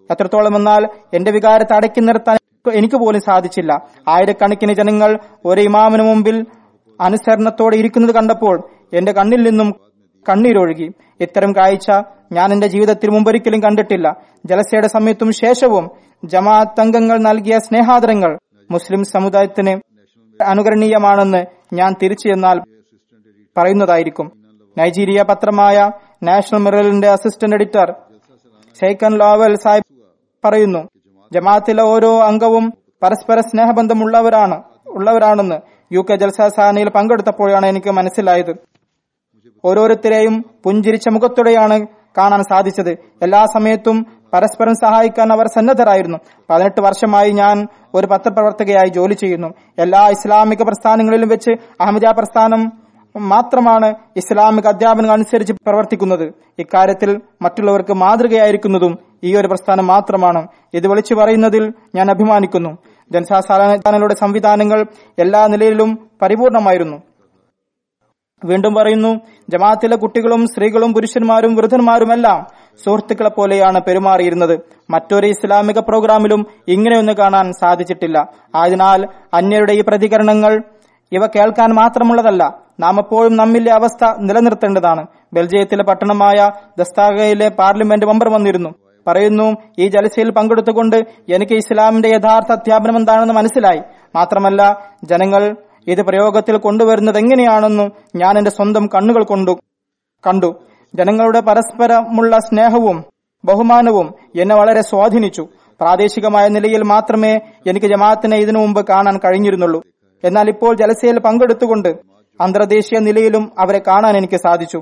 എത്രത്തോളം എന്നാൽ എന്റെ വികാരത്തെ അടക്കി നിർത്താൻ എനിക്ക് പോലും സാധിച്ചില്ല. ആയിരക്കണക്കിന് ജനങ്ങൾ ഒരു ഇമാമിന് മുമ്പിൽ അനുസരണത്തോടെ ഇരിക്കുന്നത് കണ്ടപ്പോൾ എന്റെ കണ്ണിൽ നിന്നും കണ്ണീരൊഴുകി. ഇത്തരം കാഴ്ച ഞാൻ എന്റെ ജീവിതത്തിൽ മുമ്പൊരിക്കലും കണ്ടിട്ടില്ല. ജലസയുടെ സമയത്തും ശേഷവും ജമാഅത്ത് അംഗങ്ങൾ നൽകിയ സ്നേഹാദരങ്ങൾ മുസ്ലിം സമുദായത്തിന് അനുകരണീയമാണെന്ന് ഞാൻ തിരിച്ചു എന്നാൽ പറയുന്നതായിരിക്കും. നൈജീരിയ പത്രമായ നാഷണൽ മിററിന്റെ അസിസ്റ്റന്റ് എഡിറ്റർ ഷെയ്ഖൻ ലോവൽ സാഹിബ് പറയുന്നു, ജമാഅത്തിലെ ഓരോ അംഗവും പരസ്പര സ്നേഹബന്ധമുള്ളവരാണ് ഉള്ളവരാണെന്ന് യു കെ ജൽസാസാനയിൽ പങ്കെടുത്തപ്പോഴാണ് എനിക്ക് മനസ്സിലായത്. ഓരോരുത്തരെയും പുഞ്ചിരിച്ച മുഖത്തോടെയാണ് കാണാൻ സാധിച്ചത്. എല്ലാ സമയത്തും പരസ്പരം സഹായിക്കാൻ അവർ സന്നദ്ധരായിരുന്നു. പതിനെട്ട് വർഷമായി ഞാൻ ഒരു പത്രപ്രവർത്തകയായി ജോലി ചെയ്യുന്നു. എല്ലാ ഇസ്ലാമിക പ്രസ്ഥാനങ്ങളിലും വെച്ച് അഹമ്മദിയ പ്രസ്ഥാനം മാത്രമാണ് ഇസ്ലാമിക അധ്യാപനം അനുസരിച്ച് പ്രവർത്തിക്കുന്നത്. ഇക്കാര്യത്തിൽ മറ്റുള്ളവർക്ക് മാതൃകയായിരിക്കുന്നതും ഈ ഒരു പ്രസ്ഥാനം മാത്രമാണ്. ഇത് വിളിച്ചു പറയുന്നതിൽ ഞാൻ അഭിമാനിക്കുന്നു. ജനസാധാരണയുടെ സംവിധാനങ്ങൾ എല്ലാ നിലയിലും പരിപൂർണമായിരുന്നു. വീണ്ടും പറയുന്നു, ജമാഅത്തിലെ കുട്ടികളും സ്ത്രീകളും പുരുഷന്മാരും വൃദ്ധന്മാരുമെല്ലാം സുഹൃത്തുക്കളെ പോലെയാണ് പെരുമാറിയിരുന്നത്. മറ്റൊരു ഇസ്ലാമിക പ്രോഗ്രാമിലും ഇങ്ങനെയൊന്നും കാണാൻ സാധിച്ചിട്ടില്ല. ആയതിനാൽ അന്യരുടെ ഈ പ്രതികരണങ്ങൾ ഇവ കേൾക്കാൻ മാത്രമുള്ളതല്ല, നാം എപ്പോഴും നമ്മിലെ അവസ്ഥ നിലനിർത്തേണ്ടതാണ്. ബെൽജിയത്തിലെ പട്ടണമായ ദസ്താഗയിലെ പാർലമെന്റ് മെമ്പർ വന്നിരുന്നു. പറയുന്നു, ഈ ജലസയിൽ പങ്കെടുത്തുകൊണ്ട് എനിക്ക് ഇസ്ലാമിന്റെ യഥാർത്ഥ അധ്യാപനം എന്താണെന്ന് മനസ്സിലായി. മാത്രമല്ല ജനങ്ങൾ ഇത് പ്രയോഗത്തിൽ കൊണ്ടുവരുന്നത് എങ്ങനെയാണെന്നും ഞാൻ എന്റെ സ്വന്തം കണ്ണുകൾ കൊണ്ടു കണ്ടു. ജനങ്ങളുടെ പരസ്പരമുള്ള സ്നേഹവും ബഹുമാനവും എന്നെ വളരെ സ്വാധീനിച്ചു. പ്രാദേശികമായ നിലയിൽ മാത്രമേ എനിക്ക് ജമാഅത്തിനെ ഇതിനു മുമ്പ് കാണാൻ കഴിഞ്ഞിരുന്നുള്ളൂ. എന്നാൽ ഇപ്പോൾ ജലസയിൽ പങ്കെടുത്തുകൊണ്ട് അന്തർദേശീയ നിലയിലും അവരെ കാണാൻ എനിക്ക് സാധിച്ചു.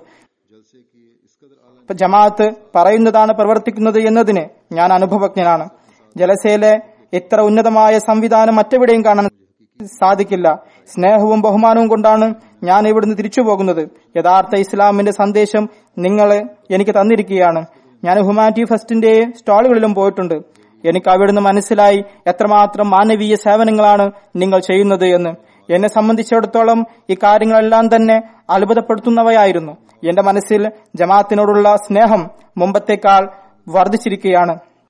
ജമാഅത്ത് പറയുന്നതാണ് പ്രവർത്തിക്കുന്നത് എന്നതിന് ഞാൻ അനുഭവജ്ഞനാണ്. ജലസയിലെ ഇത്ര ഉന്നതമായ സംവിധാനം മറ്റെവിടെയും കാണാൻ സാധിക്കില്ല. സ്നേഹവും ബഹുമാനവും കൊണ്ടാണ് ഞാൻ ഇവിടുന്ന് തിരിച്ചു പോകുന്നത്. യഥാർത്ഥ ഇസ്ലാമിന്റെ സന്ദേശം നിങ്ങൾ എനിക്ക് തന്നിരിക്കുകയാണ്. ഞാൻ ഹ്യൂമാനിറ്റി ഫെസ്റ്റിന്റെ സ്റ്റാളുകളിലും പോയിട്ടുണ്ട്. എനിക്ക് അവിടുന്ന് മനസ്സിലായി എത്രമാത്രം മാനവീയ സേവനങ്ങളാണ് നിങ്ങൾ ചെയ്യുന്നത് എന്ന്. എന്നെ സംബന്ധിച്ചിടത്തോളം ഈ കാര്യങ്ങളെല്ലാം തന്നെ അത്ഭുതപ്പെടുത്തുന്നവയായിരുന്നു. എന്റെ മനസ്സിൽ ജമാഅത്തിനോടുള്ള സ്നേഹം മുമ്പത്തേക്കാൾ വർദ്ധിച്ചിരിക്കുകയാണ്.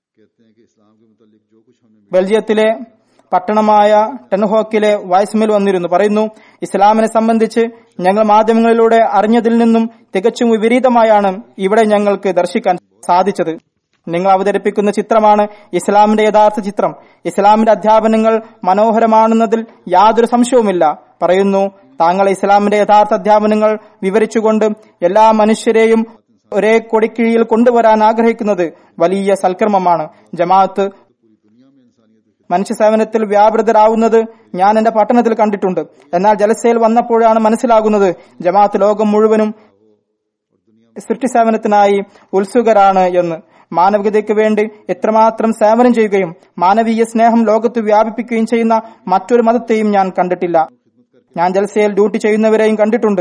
ബെൽജിയത്തിലെ പട്ടണമായ ടെൻഹോക്കിലെ വൈസ്മിൽ വന്നിരുന്നു. പറയുന്നു, ഇസ്ലാമിനെ സംബന്ധിച്ച് ഞങ്ങൾ മാധ്യമങ്ങളിലൂടെ അറിഞ്ഞതിൽ നിന്നും തികച്ചും വിപരീതമായാണ് ഇവിടെ ഞങ്ങൾക്ക് ദർശിക്കാൻ സാധിച്ചത്. നിങ്ങൾ അവതരിപ്പിക്കുന്ന ചിത്രമാണ് ഇസ്ലാമിന്റെ യഥാർത്ഥ ചിത്രം. ഇസ്ലാമിന്റെ അധ്യാപനങ്ങൾ മനോഹരമാണെന്നതിൽ യാതൊരു സംശയവുമില്ല. പറയുന്നു, താങ്കൾ ഇസ്ലാമിന്റെ യഥാർത്ഥ അധ്യാപനങ്ങൾ വിവരിച്ചുകൊണ്ട് എല്ലാ മനുഷ്യരെയും ഒരേ കൊടിക്കീഴിൽ കൊണ്ടുവരാൻ ആഗ്രഹിക്കുന്നത് വലിയ സൽക്കർമ്മമാണ്. ജമാഅത്ത് മനുഷ്യ സേവനത്തിൽ വ്യാപൃതരാവുന്നത് ഞാൻ എന്റെ പട്ടണത്തിൽ കണ്ടിട്ടുണ്ട്. എന്നാൽ ജലസയിൽ വന്നപ്പോഴാണ് മനസ്സിലാകുന്നത് ജമാഅത്ത് ലോകം മുഴുവനും സൃഷ്ടി സേവനത്തിനായി ഉത്സുകരാണ് എന്ന്. മാനവികതയ്ക്ക് വേണ്ടി എത്രമാത്രം സേവനം ചെയ്യുകയും മാനവീയ സ്നേഹം ലോകത്ത് വ്യാപിപ്പിക്കുകയും ചെയ്യുന്ന മറ്റൊരു മതത്തെയും ഞാൻ കണ്ടിട്ടില്ല. ഞാൻ ജൽസയിൽ ഡ്യൂട്ടി ചെയ്യുന്നവരെയും കണ്ടിട്ടുണ്ട്.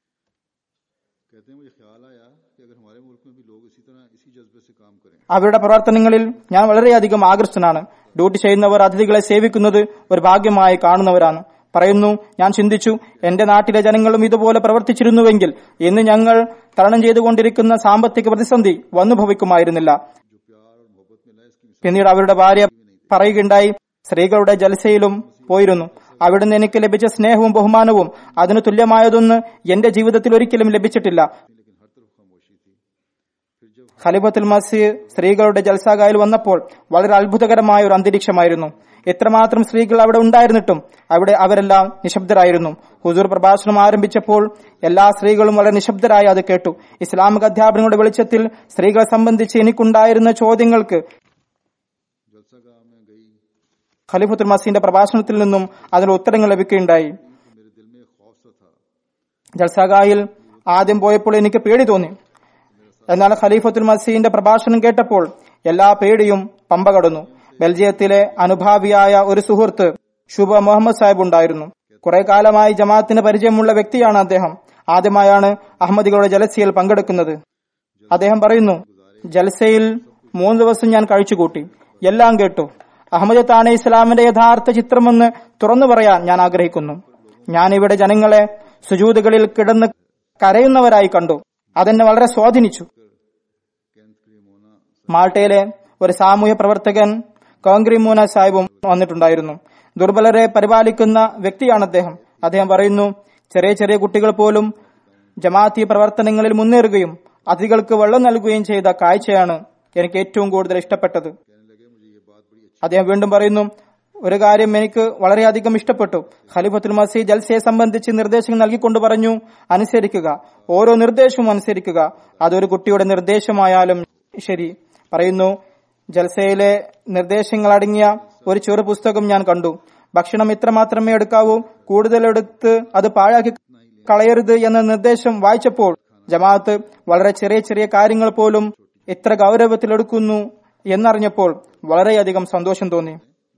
അവരുടെ പ്രവർത്തനങ്ങളിൽ ഞാൻ വളരെയധികം ആകൃഷ്ടനാണ്. ഡ്യൂട്ടി ചെയ്യുന്നവർ അതിഥികളെ സേവിക്കുന്നത് ഒരു ഭാഗ്യമായി കാണുന്നവരാണ്. പറയുന്നു, ഞാൻ ചിന്തിച്ചു, എന്റെ നാട്ടിലെ ജനങ്ങളും ഇതുപോലെ പ്രവർത്തിച്ചിരുന്നുവെങ്കിൽ ഇന്ന് ഞങ്ങൾ തരണം ചെയ്തുകൊണ്ടിരിക്കുന്ന സാമ്പത്തിക പ്രതിസന്ധി വന്നുഭവിക്കുമായിരുന്നില്ല. പിന്നീട് അവരുടെ ഭാര്യ പറയുകയുണ്ടായി, സ്ത്രീകളുടെ ജൽസയിലും പോയിരുന്നു. അവിടുന്ന് എനിക്ക് ലഭിച്ച സ്നേഹവും ബഹുമാനവും അതിനു തുല്യമായതൊന്ന് എന്റെ ജീവിതത്തിൽ ഒരിക്കലും ലഭിച്ചിട്ടില്ല. ഖലീഫത്തുൽ മസീഹ് സ്ത്രീകളുടെ ജൽസാഗായിൽ വന്നപ്പോൾ വളരെ അത്ഭുതകരമായ ഒരു അന്തരീക്ഷമായിരുന്നു. എത്രമാത്രം സ്ത്രീകൾ അവിടെ ഉണ്ടായിരുന്നിട്ടും അവിടെ അവരെല്ലാം നിശബ്ദരായിരുന്നു. ഹുസൂർ പ്രഭാഷണം ആരംഭിച്ചപ്പോൾ എല്ലാ സ്ത്രീകളും വളരെ നിശബ്ദരായി അത് കേട്ടു. ഇസ്ലാമിക അധ്യാപനങ്ങളുടെ വെളിച്ചത്തിൽ സ്ത്രീകളെ സംബന്ധിച്ച് എനിക്കുണ്ടായിരുന്ന ചോദ്യങ്ങൾക്ക് ഖലീഫത്തുൽ മസീഹിന്റെ പ്രഭാഷണത്തിൽ നിന്നും അതിന് ഉത്തരങ്ങൾ ലഭിക്കുകയുണ്ടായി. ജൽസാഗായിൽ ആദ്യം പോയപ്പോൾ എനിക്ക് പേടി തോന്നി. എന്നാൽ ഖലീഫത്തുൽ മസീഹിന്റെ പ്രഭാഷണം കേട്ടപ്പോൾ എല്ലാ പേടിയും പമ്പ കടന്നു. ബെൽജിയത്തിലെ അനുഭാവിയായ ഒരു സുഹൃത്ത് ഷുബ മുഹമ്മദ് സാഹിബ് ഉണ്ടായിരുന്നു. കുറെ കാലമായി ജമാഅത്തിന് പരിചയമുള്ള വ്യക്തിയാണ് അദ്ദേഹം. ആദ്യമായാണ് അഹമ്മദികളുടെ ജലസയിൽ പങ്കെടുക്കുന്നത്. അദ്ദേഹം പറയുന്നു, ജൽസയിൽ മൂന്ന് ദിവസം ഞാൻ കഴിച്ചുകൂട്ടി, എല്ലാം കേട്ടു. അഹമ്മദത്താണ് ഇസ്ലാമിന്റെ യഥാർത്ഥ ചിത്രമെന്ന് തുറന്നു പറയാൻ ഞാൻ ആഗ്രഹിക്കുന്നു. ഞാൻ ഇവിടെ ജനങ്ങളെ സുജൂദുകളിൽ കിടന്ന് കരയുന്നവരായി കണ്ടു. അതെന്നെ വളരെ സ്വാധീനിച്ചു. മാൾട്ടയിലെ ഒരു സാമൂഹ്യ പ്രവർത്തകൻ കോൺഗ്രി മൂന സാഹിബും വന്നിട്ടുണ്ടായിരുന്നു. ദുർബലരെ പരിപാലിക്കുന്ന വ്യക്തിയാണ് അദ്ദേഹം. അദ്ദേഹം പറയുന്നു, ചെറിയ ചെറിയ കുട്ടികൾ പോലും ജമാഅത്തി പ്രവർത്തനങ്ങളിൽ മുന്നേറുകയും അതിഥികൾക്ക് വെള്ളം നൽകുകയും ചെയ്ത കാഴ്ചയാണ് എനിക്ക് ഏറ്റവും കൂടുതൽ ഇഷ്ടപ്പെട്ടത്. അദ്ദേഹം വീണ്ടും പറയുന്നു, ഒരു കാര്യം എനിക്ക് വളരെയധികം ഇഷ്ടപ്പെട്ടു. ഖലീഫത്തുൽ മസീഹ് ജൽസയെ സംബന്ധിച്ച് നിർദ്ദേശങ്ങൾ നൽകിക്കൊണ്ട് പറഞ്ഞു, അനുസരിക്കുക, ഓരോ നിർദ്ദേശവും അനുസരിക്കുക, അതൊരു കുട്ടിയുടെ നിർദ്ദേശമായാലും ശരി. പറയുന്നു, ജൽസയിലെ നിർദ്ദേശങ്ങൾ അടങ്ങിയ ഒരു ചെറു പുസ്തകം ഞാൻ കണ്ടു. ഭക്ഷണം ഇത്ര മാത്രമേ എടുക്കാവൂ, കൂടുതലെടുത്ത് അത് പാഴാക്കി കളയരുത് എന്ന നിർദ്ദേശം വായിച്ചപ്പോൾ ജമാഅത്ത് വളരെ ചെറിയ ചെറിയ കാര്യങ്ങൾ പോലും ഇത്ര ഗൗരവത്തിലെടുക്കുന്നു എന്നറിഞ്ഞപ്പോൾ വളരെയധികം സന്തോഷം തോന്നി.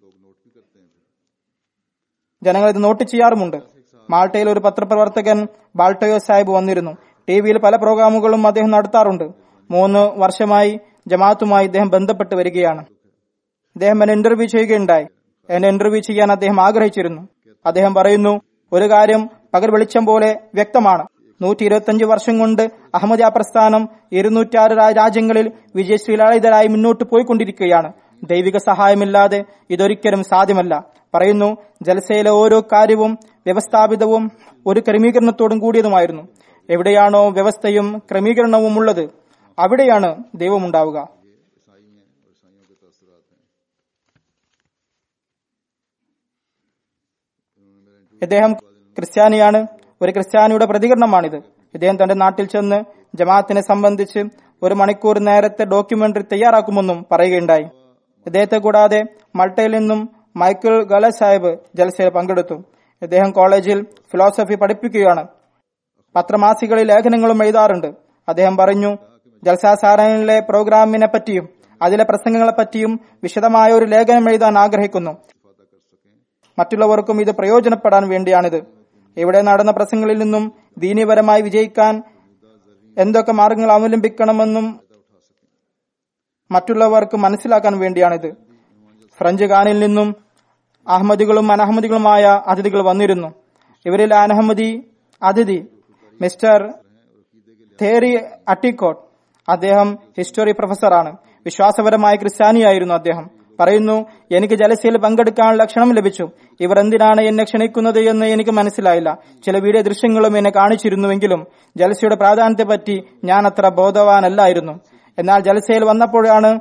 ജനങ്ങൾ ഇത് നോട്ട് ചെയ്യാറുമുണ്ട്. മാൾട്ടയിൽ ഒരു പത്രപ്രവർത്തകൻ ബാൾട്ടയോ സാഹിബ് വന്നിരുന്നു. ടി വിയിൽ പല പ്രോഗ്രാമുകളും അദ്ദേഹം നടത്താറുണ്ട്. മൂന്ന് വർഷമായി ജമാഅത്തുമായി ഇദ്ദേഹം ബന്ധപ്പെട്ട് വരികയാണ്. അദ്ദേഹം എന്നെ ഇന്റർവ്യൂ ചെയ്യുകയുണ്ടായി. എന്നെ ഇന്റർവ്യൂ ചെയ്യാൻ അദ്ദേഹം ആഗ്രഹിച്ചിരുന്നു. അദ്ദേഹം പറയുന്നു, ഒരു കാര്യം പകൽ വെളിച്ചം പോലെ വ്യക്തമാണ്. നൂറ്റി ഇരുപത്തിയഞ്ച് വർഷം കൊണ്ട് അഹമ്മദിയ പ്രസ്ഥാനം ഇരുന്നൂറ്റാറ് രാജ്യങ്ങളിൽ വിജയശ്രീലാളിതരായി മുന്നോട്ട് പോയിക്കൊണ്ടിരിക്കുകയാണ്. ദൈവിക സഹായമില്ലാതെ ഇതൊരിക്കലും സാധ്യമല്ല. പറയുന്നു, ജലസയിലെ ഓരോ കാര്യവും വ്യവസ്ഥാപിതവും ഒരു ക്രമീകരണത്തോടും കൂടിയതുമായിരുന്നു. എവിടെയാണോ വ്യവസ്ഥയും ക്രമീകരണവും ഉള്ളത് അവിടെയാണ് ദൈവമുണ്ടാവുക. ഇദ്ദേഹം ക്രിസ്ത്യാനിയാണ്. ഒരു ക്രിസ്ത്യാനിയുടെ പ്രതികരണമാണിത്. ഇദ്ദേഹം തന്റെ നാട്ടിൽ ചെന്ന് ജമാഅത്തിനെ സംബന്ധിച്ച് ഒരു മണിക്കൂർ നേരത്തെ ഡോക്യുമെന്ററി തയ്യാറാക്കുമെന്നും പറയുകയുണ്ടായി. ഇദ്ദേഹത്തെ കൂടാതെ മൾട്ടയിൽ നിന്നും മൈക്കിൾ ഗല സാഹിബ് ജൽസയിൽ പങ്കെടുത്തു. ഇദ്ദേഹം കോളേജിൽ ഫിലോസഫി പഠിപ്പിക്കുകയാണ്. പത്രമാസികളിൽ ലേഖനങ്ങളും എഴുതാറുണ്ട്. അദ്ദേഹം പറഞ്ഞു, ജൽസ സാറാനിലെ പ്രോഗ്രാമിനെ പറ്റിയും അതിലെ പ്രസംഗങ്ങളെ പറ്റിയും വിശദമായ ഒരു ലേഖനം എഴുതാൻ ആഗ്രഹിക്കുന്നു. മറ്റുള്ളവർക്കും ഇത് പ്രയോജനപ്പെടാൻ വേണ്ടിയാണിത്. ഇവിടെ നടന്ന പ്രസംഗങ്ങളിൽ നിന്നും ദീനീപരമായി വിജയിക്കാൻ എന്തൊക്കെ മാർഗങ്ങൾ അവലംബിക്കണമെന്നും മറ്റുള്ളവർക്ക് മനസ്സിലാക്കാൻ വേണ്ടിയാണിത്. ഫ്രഞ്ച് ഖാനിൽ നിന്നും അഹമ്മദികളും അനഹമ്മദികളുമായ അതിഥികൾ വന്നിരുന്നു. ഇവരിൽ അനഹമ്മദി അതിഥി മിസ്റ്റർ തേരി അട്ടിക്കോട്ട്. അദ്ദേഹം ഹിസ്റ്ററി പ്രൊഫസറാണ്. വിശ്വാസപരമായ ക്രിസ്ത്യാനിയായിരുന്നു അദ്ദേഹം. പറയുന്നു, എനിക്ക് ജലസയിൽ പങ്കെടുക്കാനുള്ള ക്ഷണം ലഭിച്ചു. ഇവർ എന്തിനാണ് എന്നെ ക്ഷണിക്കുന്നത് എന്ന് എനിക്ക് മനസ്സിലായില്ല. ചില വീഡിയോ ദൃശ്യങ്ങളും എന്നെ കാണിച്ചിരുന്നുവെങ്കിലും ജലസയുടെ പ്രാധാന്യത്തെപ്പറ്റി ഞാൻ അത്ര ബോധവാനല്ലായിരുന്നു. എന്നാൽ ജലസയിൽ വന്നപ്പോഴാണ്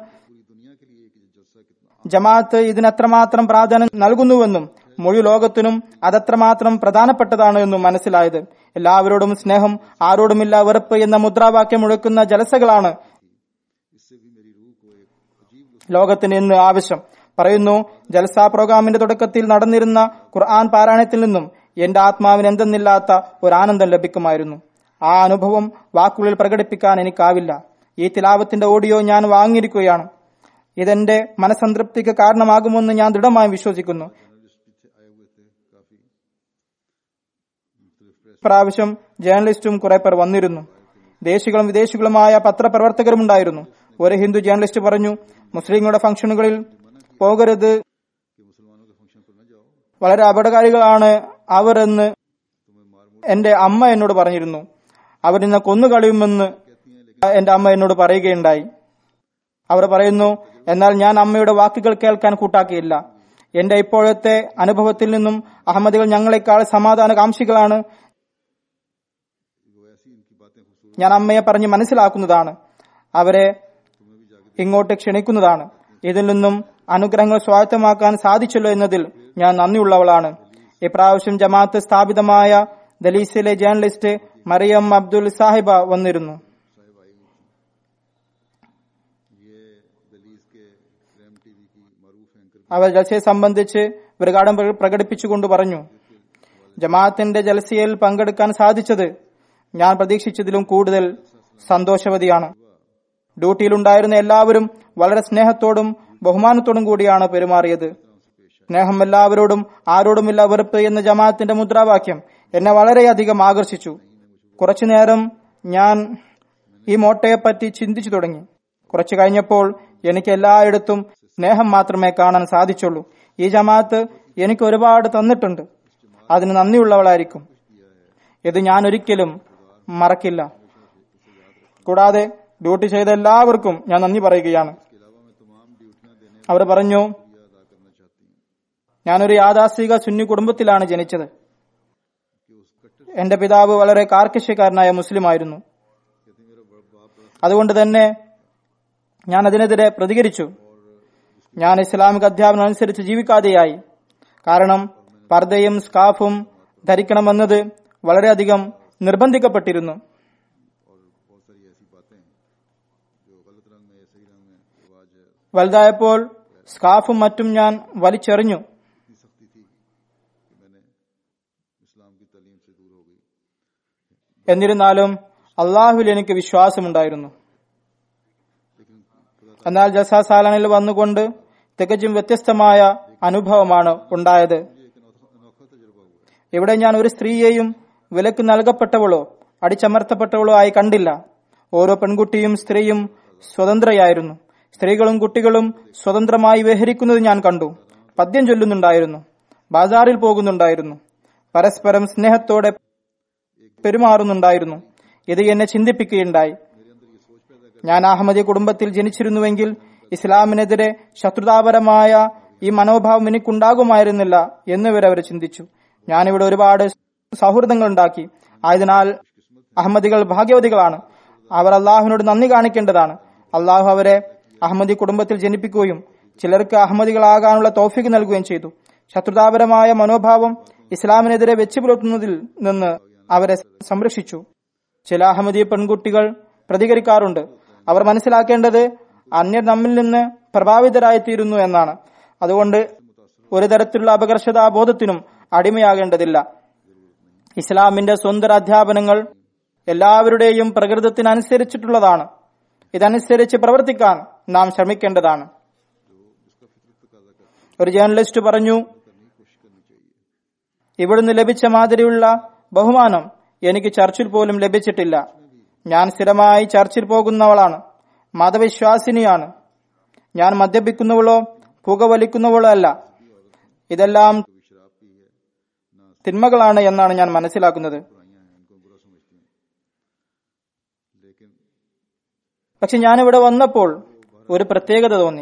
ജമാഅത്ത് ഇതിനത്രമാത്രം പ്രാധാന്യം നൽകുന്നുവെന്നും മുഴു ലോകത്തിനും അതത്രമാത്രം പ്രധാനപ്പെട്ടതാണ് എന്നും മനസ്സിലായത്. എല്ലാവരോടും സ്നേഹം, ആരോടുമില്ല വെറുപ്പ് എന്ന മുദ്രാവാക്യം മുഴക്കുന്ന ജലസകളാണ് ലോകത്തിന് ഇന്ന് ആവശ്യം. പറയുന്നു, ജൽസ പ്രോഗ്രാമിന്റെ തുടക്കത്തിൽ നടന്നിരുന്ന ഖുർആൻ പാരായണത്തിൽ നിന്നും എന്റെ ആത്മാവിന് എന്തെന്നില്ലാത്ത ഒരു ആനന്ദം ലഭിക്കുമായിരുന്നു. ആ അനുഭവം വാക്കുകളിൽ പ്രകടിപ്പിക്കാൻ എനിക്കാവില്ല. ഈ തിലാവത്തിന്റെ ഓഡിയോ ഞാൻ വാങ്ങിയിരിക്കുകയാണ്. ഇതെന്റെ മനസംതൃപ്തിക്ക് കാരണമാകുമെന്ന് ഞാൻ ദൃഢമായി വിശ്വസിക്കുന്നു. പ്രാവശ്യം ജേർണലിസ്റ്റും കുറെ പേർ വന്നിരുന്നു. ദേശികളും വിദേശികളുമായ പത്രപ്രവർത്തകരും ഉണ്ടായിരുന്നു. ഒരു ഹിന്ദു ജേർണലിസ്റ്റ് പറഞ്ഞു, മുസ്ലിങ്ങളുടെ ഫംഗ്ഷനുകളിൽ പോകരുത്, വളരെ അപകടകാരികളാണ് അവർ എന്ന് എന്റെ അമ്മ എന്നോട് പറഞ്ഞിരുന്നു. അവരിന്ന് കൊന്നുകളയുമെന്ന് എന്റെ അമ്മ എന്നോട് പറയുകയുണ്ടായി. അവർ പറയുന്നു, എന്നാൽ ഞാൻ അമ്മയുടെ വാക്കുകൾ കേൾക്കാൻ കൂട്ടാക്കിയില്ല. എന്റെ ഇപ്പോഴത്തെ അനുഭവത്തിൽ നിന്നും അഹമ്മദികൾ ഞങ്ങളെക്കാൾ സമാധാനകാംക്ഷികളാണ്. ഞാൻ അമ്മയെ പറഞ്ഞ് മനസ്സിലാക്കുന്നതാണ്, അവരെ ഇങ്ങോട്ട് ക്ഷണിക്കുന്നതാണ്. ഇതിൽ നിന്നും അനുഗ്രഹങ്ങൾ സ്വായത്തമാക്കാൻ സാധിച്ചല്ലോ എന്നതിൽ ഞാൻ നന്ദിയുള്ളവളാണ്. ഇപ്രാവശ്യം ജമാഅത്ത് സ്ഥാപിതമായ ദലീസിലെ ജേർണലിസ്റ്റ് മറിയം അബ്ദുൽ സാഹിബ വന്നിരുന്നു. അവർ ജൽസയെ സംബന്ധിച്ച് വികാരം പ്രകടിപ്പിച്ചുകൊണ്ട് പറഞ്ഞു, ജമാഅത്തിന്റെ ജൽസയിൽ പങ്കെടുക്കാൻ സാധിച്ചത് ഞാൻ പ്രതീക്ഷിച്ചതിലും കൂടുതൽ സന്തോഷവതിയാണ്. ഡ്യൂട്ടിയിലുണ്ടായിരുന്ന എല്ലാവരും വളരെ സ്നേഹത്തോടും ബഹുമാനത്തോടും കൂടിയാണ് പെരുമാറിയത്. സ്നേഹം എല്ലാവരോടും ആരോടുമില്ല വെറുപ്പ് എന്ന ജമാഅത്തിന്റെ മുദ്രാവാക്യം എന്നെ വളരെയധികം ആകർഷിച്ചു. കുറച്ചുനേരം ഞാൻ ഈ മോട്ടയെപ്പറ്റി ചിന്തിച്ചു തുടങ്ങി. കുറച്ചു കഴിഞ്ഞപ്പോൾ എനിക്ക് എല്ലായിടത്തും സ്നേഹം മാത്രമേ കാണാൻ സാധിച്ചുള്ളൂ. ഈ ജമാഅത്ത് എനിക്ക് ഒരുപാട് തന്നിട്ടുണ്ട്. അതിന് നന്ദിയുള്ളവളായിരിക്കും. ഇത് ഞാൻ ഒരിക്കലും മറക്കില്ല. കൂടാതെ ഡ്യൂട്ടി ചെയ്ത എല്ലാവർക്കും ഞാൻ നന്ദി പറയുകയാണ്. അവർ പറഞ്ഞു, ഞാനൊരു യാഥാസ്ഥിക സുന്നി കുടുംബത്തിലാണ് ജനിച്ചത്. എന്റെ പിതാവ് വളരെ കാർക്കശ്യക്കാരനായ മുസ്ലിമായിരുന്നു. അതുകൊണ്ട് തന്നെ ഞാൻ അതിനെതിരെ പ്രതികരിച്ചു. ഞാൻ ഇസ്ലാമിക അധ്യാപനം അനുസരിച്ച് ജീവിക്കാതെയായി. കാരണം പർദ്ദയും സ്കാഫും ധരിക്കണമെന്നത് വളരെയധികം നിർബന്ധിക്കപ്പെട്ടിരുന്നു. വലുതായപ്പോൾ സ്കാഫും മറ്റും ഞാൻ വലിച്ചെറിഞ്ഞു. എന്നിരുന്നാലും അള്ളാഹുവിൽ എനിക്ക് വിശ്വാസമുണ്ടായിരുന്നു. എന്നാൽ ജൽസാ സാലാനിൽ വന്നുകൊണ്ട് തികച്ചും വ്യത്യസ്തമായ അനുഭവമാണ് ഉണ്ടായത്. ഇവിടെ ഞാൻ ഒരു സ്ത്രീയെയും വിലക്ക് നൽകപ്പെട്ടവളോ അടിച്ചമർത്തപ്പെട്ടവളോ ആയി കണ്ടില്ല. ഓരോ പെൺകുട്ടിയും സ്ത്രീയും സ്വതന്ത്രയായിരുന്നു. സ്ത്രീകളും കുട്ടികളും സ്വതന്ത്രമായി വിഹരിക്കുന്നത് ഞാൻ കണ്ടു. പദ്യം ചൊല്ലുന്നുണ്ടായിരുന്നു, ബാസാറിൽ പോകുന്നുണ്ടായിരുന്നു, പരസ്പരം സ്നേഹത്തോടെ പെരുമാറുന്നുണ്ടായിരുന്നു. ഇത് എന്നെ ചിന്തിപ്പിക്കുകയുണ്ടായി. ഞാൻ അഹമ്മദി കുടുംബത്തിൽ ജനിച്ചിരുന്നുവെങ്കിൽ ഇസ്ലാമിനെതിരെ ശത്രുതാപരമായ ഈ മനോഭാവം എനിക്കുണ്ടാകുമായിരുന്നില്ല എന്നുവരെ അവർ ചിന്തിച്ചു. ഞാനിവിടെ ഒരുപാട് സൗഹൃദങ്ങൾ ഉണ്ടാക്കി. ആയതിനാൽ അഹമ്മദികൾ ഭാഗ്യവതികളാണ്. അവർ അള്ളാഹുവിനോട് നന്ദി കാണിക്കേണ്ടതാണ്. അള്ളാഹു അവരെ അഹമ്മദി കുടുംബത്തിൽ ജനിപ്പിക്കുകയും ചിലർക്ക് അഹമ്മദികളാകാനുള്ള തൗഫീഖ് നൽകുകയും ചെയ്തു. ശത്രുതാപരമായ മനോഭാവം ഇസ്ലാമിനെതിരെ വെച്ചു പുലർത്തുന്നതിൽ നിന്ന് അവരെ സംരക്ഷിച്ചു. ചില അഹമ്മദി പെൺകുട്ടികൾ പ്രതികരിക്കാറുണ്ട്. അവർ മനസ്സിലാക്കേണ്ടത് അന്യർ നമ്മിൽ നിന്ന് പ്രഭാവിതരായിത്തീരുന്നു എന്നാണ്. അതുകൊണ്ട് ഒരു തരത്തിലുള്ള അപകർഷതാബോധത്തിനും അടിമയാകേണ്ടതില്ല. ഇസ്ലാമിന്റെ സ്വന്തം അധ്യാപനങ്ങൾ എല്ലാവരുടെയും പ്രകൃതത്തിനനുസരിച്ചിട്ടുള്ളതാണ്. ഇതനുസരിച്ച് പ്രവർത്തിക്കാൻ നാം ശ്രമിക്കേണ്ടതാണ്. ഒരു ജേർണലിസ്റ്റ് പറഞ്ഞു, ഇവിടുന്ന് ലഭിച്ച മാതിരിയുള്ള ബഹുമാനം എനിക്ക് ചർച്ചിൽ പോലും ലഭിച്ചിട്ടില്ല. ഞാൻ സ്ഥിരമായി ചർച്ചിൽ പോകുന്നവളാണ്, മതവിശ്വാസിനിയാണ്. ഞാൻ മദ്യപിക്കുന്നവളോ പുകവലിക്കുന്നവളോ അല്ല. ഇതെല്ലാം തിന്മകളാണ് എന്നാണ് ഞാൻ മനസ്സിലാക്കുന്നത്. പക്ഷെ ഞാനിവിടെ വന്നപ്പോൾ ഒരു പ്രത്യേകത തോന്നി.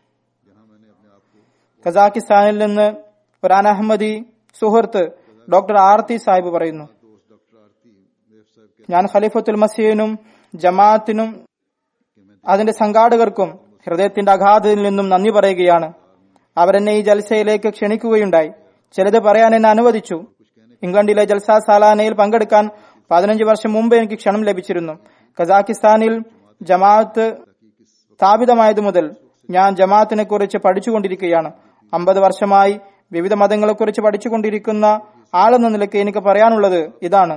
കസാക്കിസ്ഥാനിൽ നിന്ന് ഒരു അനഹമ്മദി സുഹൃത്ത് ഡോക്ടർ ആർത്തി സാഹിബ് പറയുന്നു, ഞാൻ ഖലീഫത്തുൽ മസീഹിനും ജമാഅത്തിനും അതിന്റെ സംഘാടകർക്കും ഹൃദയത്തിന്റെ അഗാധത്തിൽ നിന്നും നന്ദി പറയുകയാണ്. അവരെന്നെ ഈ ജൽസയിലേക്ക് ക്ഷണിക്കുകയുണ്ടായി. ചിലത് പറയാൻ എന്നെ അനുവദിച്ചു. ഇംഗ്ലണ്ടിലെ ജൽസാ സാലാനയിൽ പങ്കെടുക്കാൻ പതിനഞ്ച് വർഷം മുമ്പ് എനിക്ക് ക്ഷണം ലഭിച്ചിരുന്നു. കസാക്കിസ്ഥാനിൽ ജമാഅത്ത് സ്ഥാപിതമായതു മുതൽ ഞാൻ ജമാഅത്തിനെ കുറിച്ച് പഠിച്ചുകൊണ്ടിരിക്കുകയാണ്. അമ്പത് വർഷമായി വിവിധ മതങ്ങളെ കുറിച്ച് പഠിച്ചുകൊണ്ടിരിക്കുന്ന ആളെന്ന നിലയ്ക്ക് എനിക്ക് പറയാനുള്ളത് ഇതാണ്.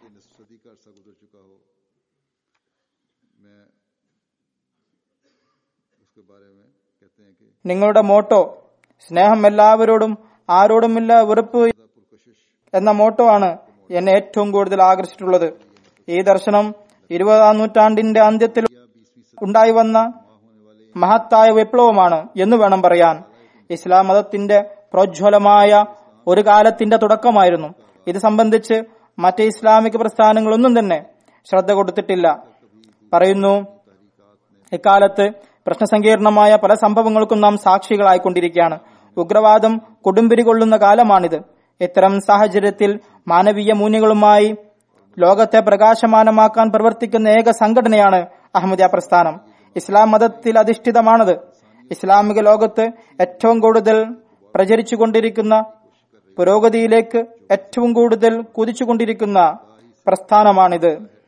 നിങ്ങളുടെ മോട്ടോ സ്നേഹം എല്ലാവരോടും ആരോടുമില്ല വെറുപ്പ് എന്ന മോട്ടോ ആണ് എന്നെ ഏറ്റവും കൂടുതൽ ആകർഷിച്ചിട്ടുള്ളത്. ഈ ദർശനം ഇരുപതാം നൂറ്റാണ്ടിന്റെ അന്ത്യത്തിൽ ഉണ്ടായി വന്ന മഹത്തായ വിപ്ലവമാണ് എന്ന് വേണം പറയാൻ. ഇസ്ലാം മതത്തിന്റെ പ്രോജ്വലമായ ഒരു കാലത്തിന്റെ തുടക്കമായിരുന്നു. ഇത് സംബന്ധിച്ച് മറ്റ് ഇസ്ലാമിക പ്രസ്ഥാനങ്ങളൊന്നും തന്നെ ശ്രദ്ധ കൊടുത്തിട്ടില്ല. പറയുന്നു, ഇക്കാലത്ത് പ്രശ്നസങ്കീർണമായ പല സംഭവങ്ങൾക്കും നാം സാക്ഷികളായിക്കൊണ്ടിരിക്കുകയാണ്. ഉഗ്രവാദം കൊടുമ്പിരി കൊള്ളുന്ന കാലമാണിത്. ഇത്തരം സാഹചര്യത്തിൽ മാനവീയ മൂല്യങ്ങളുമായി ലോകത്തെ പ്രകാശമാനമാക്കാൻ പ്രവർത്തിക്കുന്ന ഏക സംഘടനയാണ് അഹമ്മദിയ പ്രസ്ഥാനം. ഇസ്ലാം മതത്തിൽ അധിഷ്ഠിതമാണത്. ഇസ്ലാമിക ലോകത്ത് ഏറ്റവും കൂടുതൽ പ്രചരിച്ചുകൊണ്ടിരിക്കുന്ന, പുരോഗതിയിലേക്ക് ഏറ്റവും കൂടുതൽ കുതിച്ചുകൊണ്ടിരിക്കുന്ന പ്രസ്ഥാനമാണിത്.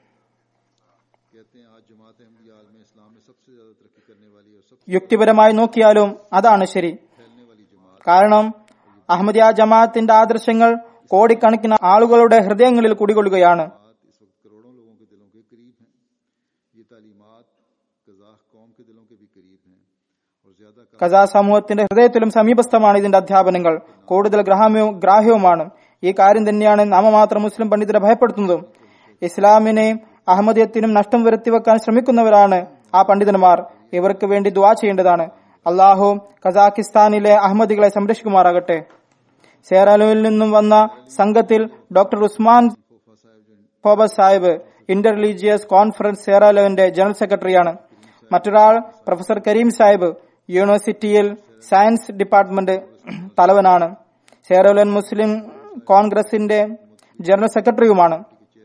യുക്തിപരമായി നോക്കിയാലും അതാണ് ശരി. കാരണം അഹമ്മദിയ ജമാഅത്തിന്റെ ആദർശങ്ങൾ കോടിക്കണക്കിന് ആളുകളുടെ ഹൃദയങ്ങളിൽ കുടികൊള്ളുകയാണ്. കസാ സമൂഹത്തിന്റെ ഹൃദയത്തിലും സമീപസ്ഥമാണ് ഇതിന്റെ അധ്യാപനങ്ങൾ. കൂടുതൽ ഗ്രാഹ്യവും ഗ്രാഹ്യവുമാണ്. ഈ കാര്യം തന്നെയാണ് നാമമാത്ര മുസ്ലിം പണ്ഡിതരെ ഭയപ്പെടുത്തുന്നതും. ഇസ്ലാമിനെയും അഹമ്മദിയത്തിനും നഷ്ടം വരുത്തിവെക്കാൻ ശ്രമിക്കുന്നവരാണ് ആ പണ്ഡിതന്മാർ. ഇവർക്ക് വേണ്ടി ദുആ ചെയ്യേണ്ടതാണ്. അള്ളാഹു കസാഖിസ്ഥാനിലെ അഹമ്മദികളെ സംരക്ഷിക്കുമാറാകട്ടെ. സേറാലുവിൽ നിന്നും വന്ന സംഘത്തിൽ doctor Usman Forbes Sahib inter religious conference സേറാലുവിന്റെ ജനറൽ സെക്രട്ടറിയാണ്. മറ്റൊരാൾ പ്രൊഫസർ കരീം സാഹിബ് യൂണിവേഴ്സിറ്റിയിൽ സയൻസ് ഡിപ്പാർട്ട്മെന്റ് തലവനാണ്. സിയറ മുസ്ലിം കോൺഗ്രസിന്റെ ജനറൽ സെക്രട്ടറിയുമാണ്.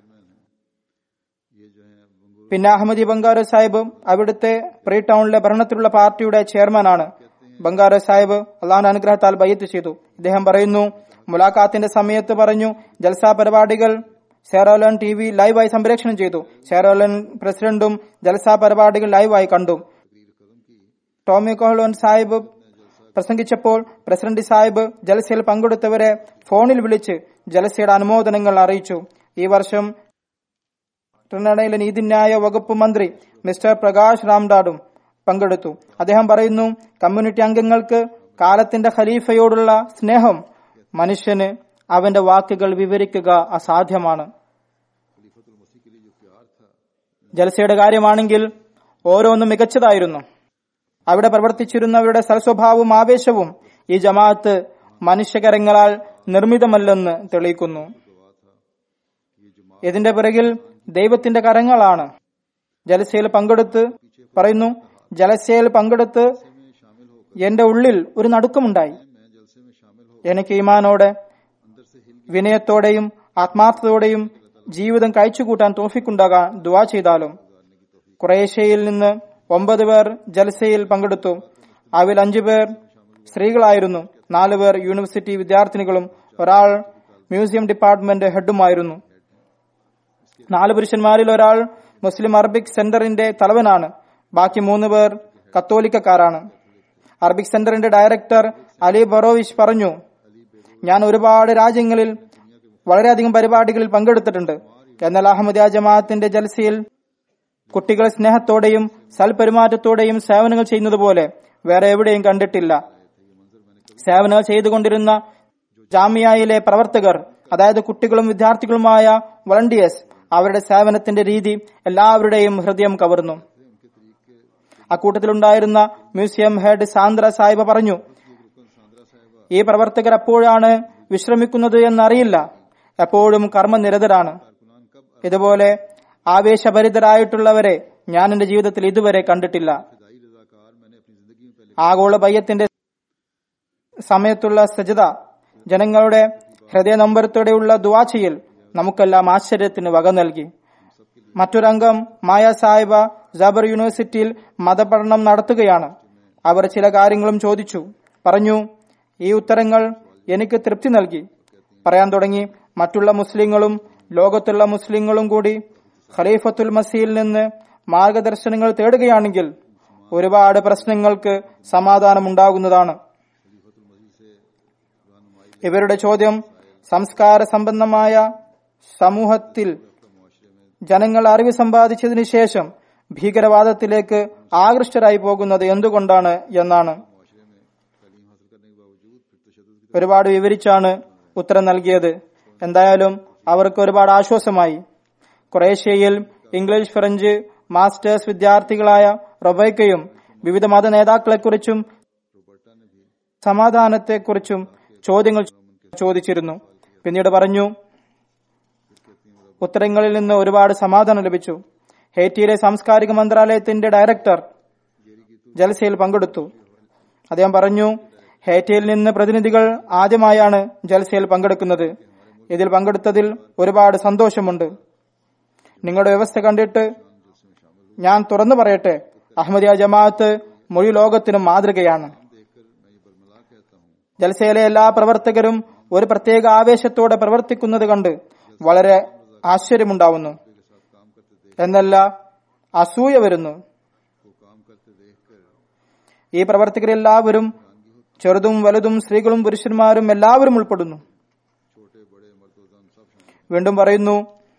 പിന്നെ അഹമ്മദി ബംഗാരോ സാഹിബ് അവിടുത്തെ പ്രീ ടൗണിലെ ഭരണത്തിലുള്ള പാർട്ടിയുടെ ചെയർമാനാണ്. ബംഗാരോ സാഹിബ് അള്ളാഹുവിന്റെ അനുഗ്രഹത്താൽ ബയ്യത്ത് ചെയ്തു. ഇദ്ദേഹം പറയുന്നു, മുലാഖാത്തിന്റെ സമയത്ത് പറഞ്ഞു, ജൽസ പരിപാടികൾ സെയറോലൻ ടി വി ലൈവായി സംപ്രേഷണം ചെയ്തു. സെയറോലൻ പ്രസിഡന്റും ജൽസ പരിപാടികൾ ലൈവായി കണ്ടു. ടോമി കൊഹ്ലോൻ സാഹിബ് പ്രസംഗിച്ചപ്പോൾ പ്രസിഡന്റ് സാഹിബ് ജലസയിൽ പങ്കെടുത്തവരെ ഫോണിൽ വിളിച്ച് ജലസയുടെ അനുമോദനങ്ങൾ അറിയിച്ചു. ഈ വർഷം ട്രിനിഡയിലെ നീതിന്യായ വകുപ്പ് മന്ത്രി മിസ്റ്റർ പ്രകാശ് രാംഡാഡും പങ്കെടുത്തു. അദ്ദേഹം പറയുന്നു, കമ്മ്യൂണിറ്റി അംഗങ്ങൾക്ക് കാലത്തിന്റെ ഖലീഫയോടുള്ള സ്നേഹം മനുഷ്യന് അവന്റെ വാക്കുകൾ വിവരിക്കുക അസാധ്യമാണ്. ജലസയുടെ കാര്യമാണെങ്കിൽ ഓരോന്നും മികച്ചതായിരുന്നു. അവിടെ പ്രവർത്തിച്ചിരുന്നവരുടെ സൽസ്വഭാവവും ആവേശവും ഈ ജമാഅത്ത് മനുഷ്യകരങ്ങളാൽ നിർമ്മിതമല്ലെന്ന് തെളിയിക്കുന്നു. ഇതിന്റെ പിറകിൽ ദൈവത്തിന്റെ കരങ്ങളാണ്. ജലസയിൽ പങ്കെടുത്ത് പറയുന്നു, ജലസയിൽ പങ്കെടുത്ത് എന്റെ ഉള്ളിൽ ഒരു നടുക്കമുണ്ടായി. എനിക്ക് ഈമാനോടെ വിനയത്തോടെയും ആത്മാർത്ഥതയോടെയും ജീവിതം കഴിച്ചുകൂട്ടാൻ തോഫിക്കുണ്ടാകാൻ ദുആ ചെയ്താലും. ഖുറൈശയിൽ നിന്ന് ഒമ്പത് പേർ ജലസയിൽ പങ്കെടുത്തു. അവയിൽ അഞ്ചു പേർ സ്ത്രീകളായിരുന്നു. നാലു പേർ യൂണിവേഴ്സിറ്റി വിദ്യാർത്ഥിനികളും ഒരാൾ മ്യൂസിയം ഡിപ്പാർട്ട്മെന്റ് ഹെഡുമായിരുന്നു. നാല് പുരുഷന്മാരിൽ ഒരാൾ മുസ്ലിം അറബിക് സെന്ററിന്റെ തലവനാണ്. ബാക്കി മൂന്ന് പേർ കത്തോലിക്കക്കാരാണ്. അറബിക് സെന്ററിന്റെ ഡയറക്ടർ അലി ബറോവിഷ് പറഞ്ഞു, ഞാൻ ഒരുപാട് രാജ്യങ്ങളിൽ വളരെയധികം പരിപാടികളിൽ പങ്കെടുത്തിട്ടുണ്ട്. എന്നാൽ അഹമ്മദിയ ജമാഅത്തിന്റെ ജൽസയിൽ കുട്ടികൾ സ്നേഹത്തോടെയും സൽപെരുമാറ്റത്തോടെയും സേവനങ്ങൾ ചെയ്യുന്നത് പോലെ വേറെ എവിടെയും കണ്ടിട്ടില്ല. സേവനങ്ങൾ ചെയ്തുകൊണ്ടിരുന്ന ജാമിയയിലെ പ്രവർത്തകർ, അതായത് കുട്ടികളും വിദ്യാർത്ഥികളുമായ വളണ്ടിയേഴ്സ്, അവരുടെ സേവനത്തിന്റെ രീതി എല്ലാവരുടെയും ഹൃദയം കവർന്നു. അക്കൂട്ടത്തിലുണ്ടായിരുന്ന മ്യൂസിയം ഹെഡ് സാന്ദ്ര സാഹിബ് പറഞ്ഞു, ഈ പ്രവർത്തകർ എപ്പോഴാണ് വിശ്രമിക്കുന്നത് എന്നറിയില്ല, എപ്പോഴും കർമ്മനിരതരാണ്. ഇതുപോലെ ആവേശഭരിതരായിട്ടുള്ളവരെ ഞാൻ എന്റെ ജീവിതത്തിൽ ഇതുവരെ കണ്ടിട്ടില്ല. ആഗോള ബയ്യത്തിന്റെ സമയത്തുള്ള സജദ, ജനങ്ങളുടെ ഹൃദയനമ്പരത്തോടെയുള്ള ദുആ ചെയ്യൽ നമുക്കെല്ലാം ആശ്ചര്യത്തിന് വക നൽകി. മറ്റൊരംഗം മായ സാഹിബ ജബർ യൂണിവേഴ്സിറ്റിയിൽ മതപഠനം നടത്തുകയാണ്. അവർ ചില കാര്യങ്ങളും ചോദിച്ചു. പറഞ്ഞു, ഈ ഉത്തരങ്ങൾ എനിക്ക് തൃപ്തി നൽകി. പറയാൻ തുടങ്ങി, മറ്റുള്ള മുസ്ലിങ്ങളും ലോകത്തുള്ള മുസ്ലിങ്ങളും കൂടി ഖലീഫത്തുൽ മസീഹിൽ നിന്ന് മാർഗദർശനങ്ങൾ തേടുകയാണെങ്കിൽ ഒരുപാട് പ്രശ്നങ്ങൾക്ക് സമാധാനമുണ്ടാകുന്നതാണ്. ഇവരുടെ ചോദ്യം, സംസ്കാര സമ്പന്നമായ സമൂഹത്തിൽ ജനങ്ങൾ അറിവ് സമ്പാദിച്ചതിനു ശേഷം ഭീകരവാദത്തിലേക്ക് ആകൃഷ്ടരായി പോകുന്നത് എന്തുകൊണ്ടാണ് എന്നാണ്. ഒരുപാട് വിവരിച്ചാണ് ഉത്തരം നൽകിയത്. എന്തായാലും അവർക്ക് ഒരുപാട് ആശ്വാസമായി. ഖുറൈശയിൽ ഇംഗ്ലീഷ്, ഫ്രഞ്ച് മാസ്റ്റേഴ്സ് വിദ്യാർത്ഥികളായ റൊബൈക്കയും വിവിധ മത നേതാക്കളെക്കുറിച്ചും സമാധാനത്തെക്കുറിച്ചും ചോദ്യങ്ങൾ ചോദിച്ചിരുന്നു. പിന്നീട് പറഞ്ഞു, ഉത്തരങ്ങളിൽ നിന്ന് ഒരുപാട് സമാധാനം ലഭിച്ചു. ഹെയ്റ്റിയിലെ സാംസ്കാരിക മന്ത്രാലയത്തിന്റെ ഡയറക്ടർ ജൽസയിൽ പങ്കെടുത്തു. അദ്ദേഹം പറഞ്ഞു, ഹെയ്റ്റിയിൽ നിന്ന് പ്രതിനിധികൾ ആദ്യമായാണ് ജൽസയിൽ പങ്കെടുക്കുന്നത്. ഇതിൽ പങ്കെടുത്തതിൽ ഒരുപാട് സന്തോഷമുണ്ട്. നിങ്ങളുടെ വ്യവസ്ഥ കണ്ടിട്ട് ഞാൻ തുറന്നു പറയട്ടെ, അഹമ്മദിയ ജമാഅത്ത് മുഴു ലോകത്തിനും മാതൃകയാണ്. ജൽസയിലെ എല്ലാ പ്രവർത്തകരും ഒരു പ്രത്യേക ആവേശത്തോടെ പ്രവർത്തിക്കുന്നത് കണ്ട് വളരെ ആശ്ചര്യമുണ്ടാവുന്നു എന്നല്ല, അസൂയ വരുന്നു. ഈ പ്രവർത്തകരെല്ലാവരും ചെറുതും വലുതും സ്ത്രീകളും പുരുഷന്മാരും എല്ലാവരും ഉൾപ്പെടുന്നു. വീണ്ടും പറയുന്നു,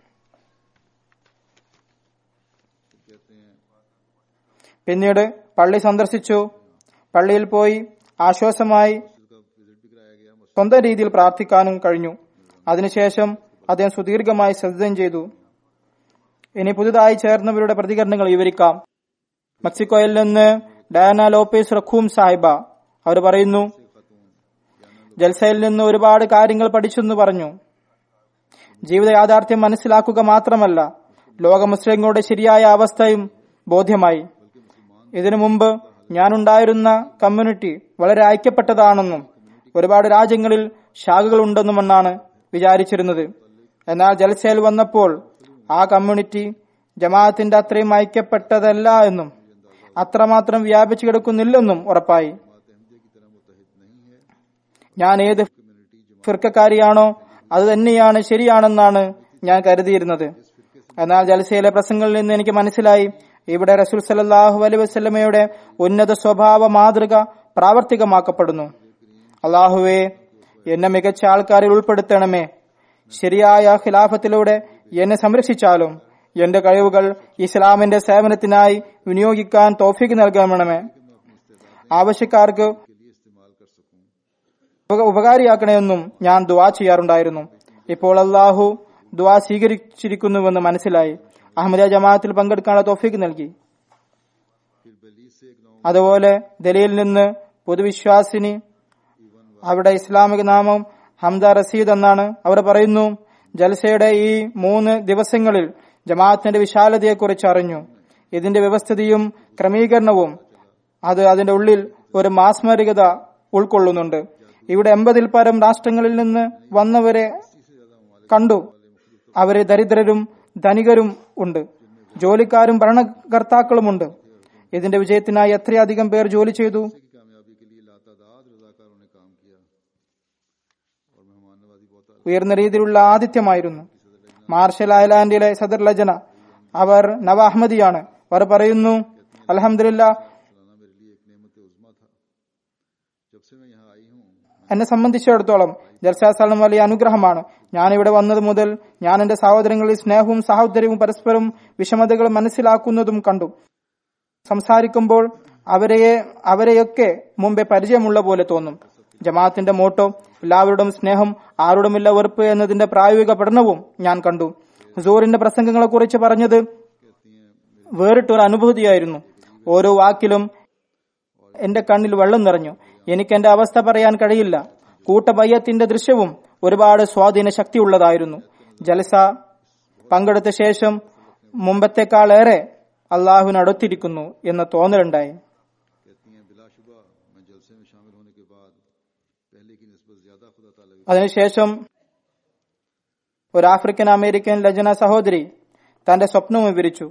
പിന്നീട് പള്ളി സന്ദർശിച്ചു. പള്ളിയിൽ പോയി ആശ്വാസമായി സ്വന്തം രീതിയിൽ പ്രാർത്ഥിക്കാനും കഴിഞ്ഞു. അതിനുശേഷം അദ്ദേഹം സുദീർഘമായി ശ്രദ്ധയും ചെയ്തു. ഇനി പുതുതായി ചേർന്നവരുടെ പ്രതികരണങ്ങൾ വിവരിക്കാം. മെക്സിക്കോയിൽ നിന്ന് ഡയാന ലോപ്പേസ് റഖൂം സാഹിബ അവർ പറയുന്നു, ജൽസയിൽ നിന്ന് ഒരുപാട് കാര്യങ്ങൾ പഠിച്ചെന്ന് പറഞ്ഞു. ജീവിത യാഥാർത്ഥ്യം മനസ്സിലാക്കുക മാത്രമല്ല, ലോക മുസ്ലിങ്ങളുടെ ശരിയായ അവസ്ഥയും ബോധ്യമായി. ഇതിനു മുമ്പ് ഞാനുണ്ടായിരുന്ന കമ്മ്യൂണിറ്റി വളരെ ഐക്യപ്പെട്ടതാണെന്നും ഒരുപാട് രാജ്യങ്ങളിൽ ശാഖകളുണ്ടെന്നുമെന്നാണ് വിചാരിച്ചിരുന്നത്. എന്നാൽ ജൽസയിൽ വന്നപ്പോൾ ആ കമ്മ്യൂണിറ്റി ജമാഅത്തിന്റെ അത്രയും ഐക്യപ്പെട്ടതല്ല എന്നും അത്രമാത്രം വ്യാപിച്ചു കിടക്കുന്നില്ലെന്നും ഉറപ്പായി. ഞാൻ ഏത് ഫിർക്കക്കാരിയാണോ അത് തന്നെയാണ് ശരിയാണെന്നാണ് ഞാൻ കരുതിയിരുന്നത്. എന്നാൽ ജൽസയിലെ പ്രസംഗങ്ങളിൽ നിന്ന് എനിക്ക് മനസ്സിലായി, ഇവിടെ റസൂൽ സല്ലല്ലാഹു അലൈഹി വസല്ലമയുടെ ഉന്നത സ്വഭാവ മാതൃക പ്രാവർത്തികമാക്കപ്പെടുന്നു. അള്ളാഹുവേ, എന്നെ മികച്ച ആൾക്കാരിൽ ഉൾപ്പെടുത്തണമേ. ശരിയായ ഖിലാഫത്തിലൂടെ എന്നെ സംരക്ഷിച്ചാലും എന്റെ കഴിവുകൾ ഇസ്ലാമിന്റെ സേവനത്തിനായി വിനിയോഗിക്കാൻ തൗഫീഖ് നൽകണമേ. ആവശ്യക്കാർക്ക് ഉപകാരിയാക്കണമെന്നും ഞാൻ ദുആ ചെയ്യാറുണ്ടായിരുന്നു. ഇപ്പോൾ അള്ളാഹു ദുആ സ്വീകരിച്ചിരിക്കുന്നുവെന്ന് മനസ്സിലായി. അഹമ്മദിയ ജമാഅത്തിൽ പങ്കെടുക്കാനുള്ള തൗഫീഖ് നൽകി. അതുപോലെ ദലീലിൽ നിന്ന് പൊതുവിശ്വാസിനി, അവിടെ ഇസ്ലാമിക നാമം ഹംദ റസീദ് എന്നാണ്. അവർ പറയുന്നു, ജൽസയുടെ ഈ മൂന്ന് ദിവസങ്ങളിൽ ജമാഅത്തിന്റെ വിശാലതയെക്കുറിച്ച് അറിഞ്ഞു. ഇതിന്റെ വ്യവസ്ഥിതിയും ക്രമീകരണവും അത് അതിന്റെ ഉള്ളിൽ ഒരു മാസ്മരികത ഉൾക്കൊള്ളുന്നുണ്ട്. ഇവിടെ എൺപതിൽ പരം രാഷ്ട്രങ്ങളിൽ നിന്ന് വന്നവരെ കണ്ടു. അവരെ ദരിദ്രരും ധനികരും ഉണ്ട്, ജോലിക്കാരും ഭരണകർത്താക്കളുമുണ്ട്. ഇതിന്റെ വിജയത്തിനായി എത്രയധികം പേർ ജോലി ചെയ്തു. ഉയർന്ന രീതിയിലുള്ള ആതിഥ്യമായിരുന്നു. മാർഷൽ ഐലാൻഡിലെ സദർ ലജന, അവർ നവ അഹമ്മദിയാണ്. അവർ പറയുന്നു, അൽഹംദുലില്ലാഹ്, എന്നെ സംബന്ധിച്ചിടത്തോളം ജൽസാ സ്ഥലം വലിയ അനുഗ്രഹമാണ്. ഞാൻ ഇവിടെ വന്നത് മുതൽ ഞാൻ എന്റെ സഹോദരങ്ങളിൽ സ്നേഹവും സഹോദര്യവും പരസ്പരം വിഷമതകളും മനസ്സിലാക്കുന്നതും കണ്ടു. സംസാരിക്കുമ്പോൾ അവരെ അവരെയൊക്കെ മുമ്പേ പരിചയമുള്ള പോലെ തോന്നും. ജമാഅത്തിന്റെ മോട്ടോ എല്ലാവരോടും സ്നേഹം, ആരോടുമില്ല വെറുപ്പ് എന്നതിന്റെ പ്രായോഗിക പഠനവും ഞാൻ കണ്ടു. ഹുസൂറിന്റെ പ്രസംഗങ്ങളെ കുറിച്ച് പറഞ്ഞത് വേറിട്ടൊരു അനുഭൂതിയായിരുന്നു. ഓരോ വാക്കിലും എന്റെ കണ്ണിൽ വെള്ളം നിറഞ്ഞു. എനിക്ക് എന്റെ അവസ്ഥ പറയാൻ കഴിയില്ല. കൂട്ടബയ്യത്തിന്റെ ദൃശ്യവും ഒരുപാട് സ്വാധീന ശക്തിയുള്ളതായിരുന്നു. ജലസ പങ്കെടുത്ത ശേഷം മുമ്പത്തെക്കാളേറെ അള്ളാഹുവിനടുത്തിരിക്കുന്നു എന്ന തോന്നലുണ്ടായി. അതിനുശേഷം ഒരു ആഫ്രിക്കൻ അമേരിക്കൻ ലജന സഹോദരി തന്റെ സ്വപ്നം വിവരിച്ചു.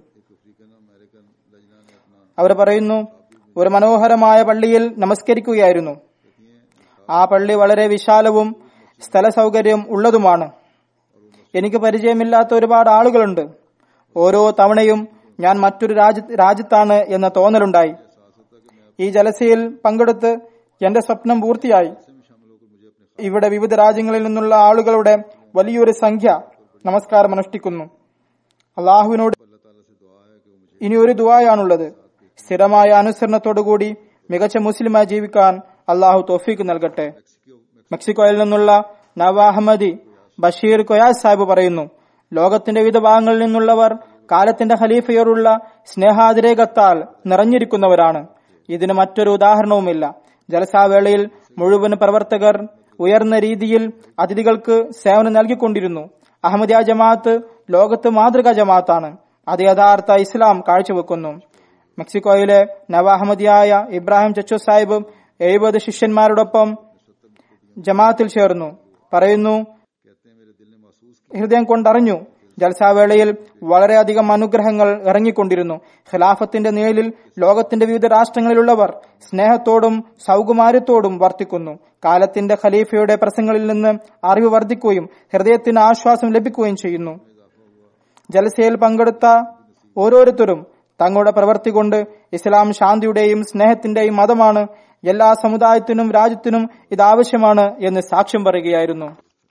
അവർ പറയുന്നു, ഒരു മനോഹരമായ പള്ളിയിൽ നമസ്കരിക്കുകയായിരുന്നു. ആ പള്ളി വളരെ വിശാലവും സ്ഥല സൗകര്യം ഉള്ളതുമാണ്. എനിക്ക് പരിചയമില്ലാത്ത ഒരുപാട് ആളുകളുണ്ട്. ഓരോ തവണയും ഞാൻ മറ്റൊരു രാജ്യത്താണ് എന്ന തോന്നലുണ്ടായി. ഈ ജലസയിൽ പങ്കെടുത്ത് എന്റെ സ്വപ്നം പൂർത്തിയായി. ഇവിടെ വിവിധ രാജ്യങ്ങളിൽ നിന്നുള്ള ആളുകളുടെ വലിയൊരു സംഖ്യ നമസ്കാരം അനുഷ്ഠിക്കുന്നു. അള്ളാഹുവിനോട് ഇനി ഒരു ദുആയാണുള്ളത്. സ്ഥിരമായ അനുസരണത്തോടുകൂടി മികച്ച മുസ്ലിമായി ജീവിക്കാൻ അള്ളാഹു തൗഫീഖ് നൽകട്ടെ. മെക്സിക്കോയിൽ നിന്നുള്ള നവ അഹമ്മദി ബഷീർ കൊയാസ് സാഹിബ് പറയുന്നു, ലോകത്തിന്റെ വിവിധ ഭാഗങ്ങളിൽ നിന്നുള്ളവർ കാലത്തിന്റെ ഖലീഫയോടുള്ള സ്നേഹാതിരേകത്താൽ നിറഞ്ഞിരിക്കുന്നവരാണ്. ഇതിന് മറ്റൊരു ഉദാഹരണവുമില്ല. ജലസാവേളയിൽ മുഴുവൻ പ്രവർത്തകർ ഉയർന്ന രീതിയിൽ അതിഥികൾക്ക് സേവനം നൽകിക്കൊണ്ടിരുന്നു. അഹമ്മദിയ ജമാഅത്ത് ലോകത്ത് മാതൃകാ ജമാഅത്താണ്. അത് യഥാർത്ഥ ഇസ്ലാം കാഴ്ചവെക്കുന്നു. മെക്സിക്കോയിലെ നവ അഹമ്മദിയായ ഇബ്രാഹിം ചച്ചു സാഹിബ് എഴുപത് ശിഷ്യന്മാരോടൊപ്പം ജമാഅത്തിൽ ചേർന്നു. പറയുന്നു, ഹൃദയം കൊണ്ടറിഞ്ഞു, ജൽസാവേളയിൽ വളരെയധികം അനുഗ്രഹങ്ങൾ ഇറങ്ങിക്കൊണ്ടിരുന്നു. ഖിലാഫത്തിന്റെ നിഴലിൽ ലോകത്തിന്റെ വിവിധ രാഷ്ട്രങ്ങളിലുള്ളവർ സ്നേഹത്തോടും സൗകുമാര്യത്തോടും വർത്തിക്കുന്നു. കാലത്തിന്റെ ഖലീഫയുടെ പ്രസംഗങ്ങളിൽ നിന്ന് അറിവ് വർദ്ധിക്കുകയും ഹൃദയത്തിന് ആശ്വാസം ലഭിക്കുകയും ചെയ്യുന്നു. ജൽസയിൽ പങ്കെടുത്ത ഓരോരുത്തരും തങ്ങളുടെ പ്രവൃത്തി കൊണ്ട് ഇസ്ലാം ശാന്തിയുടെയും സ്നേഹത്തിന്റെയും മതമാണ്, എല്ലാ സമുദായത്തിനും രാജ്യത്തിനും ഇത് ആവശ്യമാണ് എന്ന് സാക്ഷ്യം പറയുകയായിരുന്നു.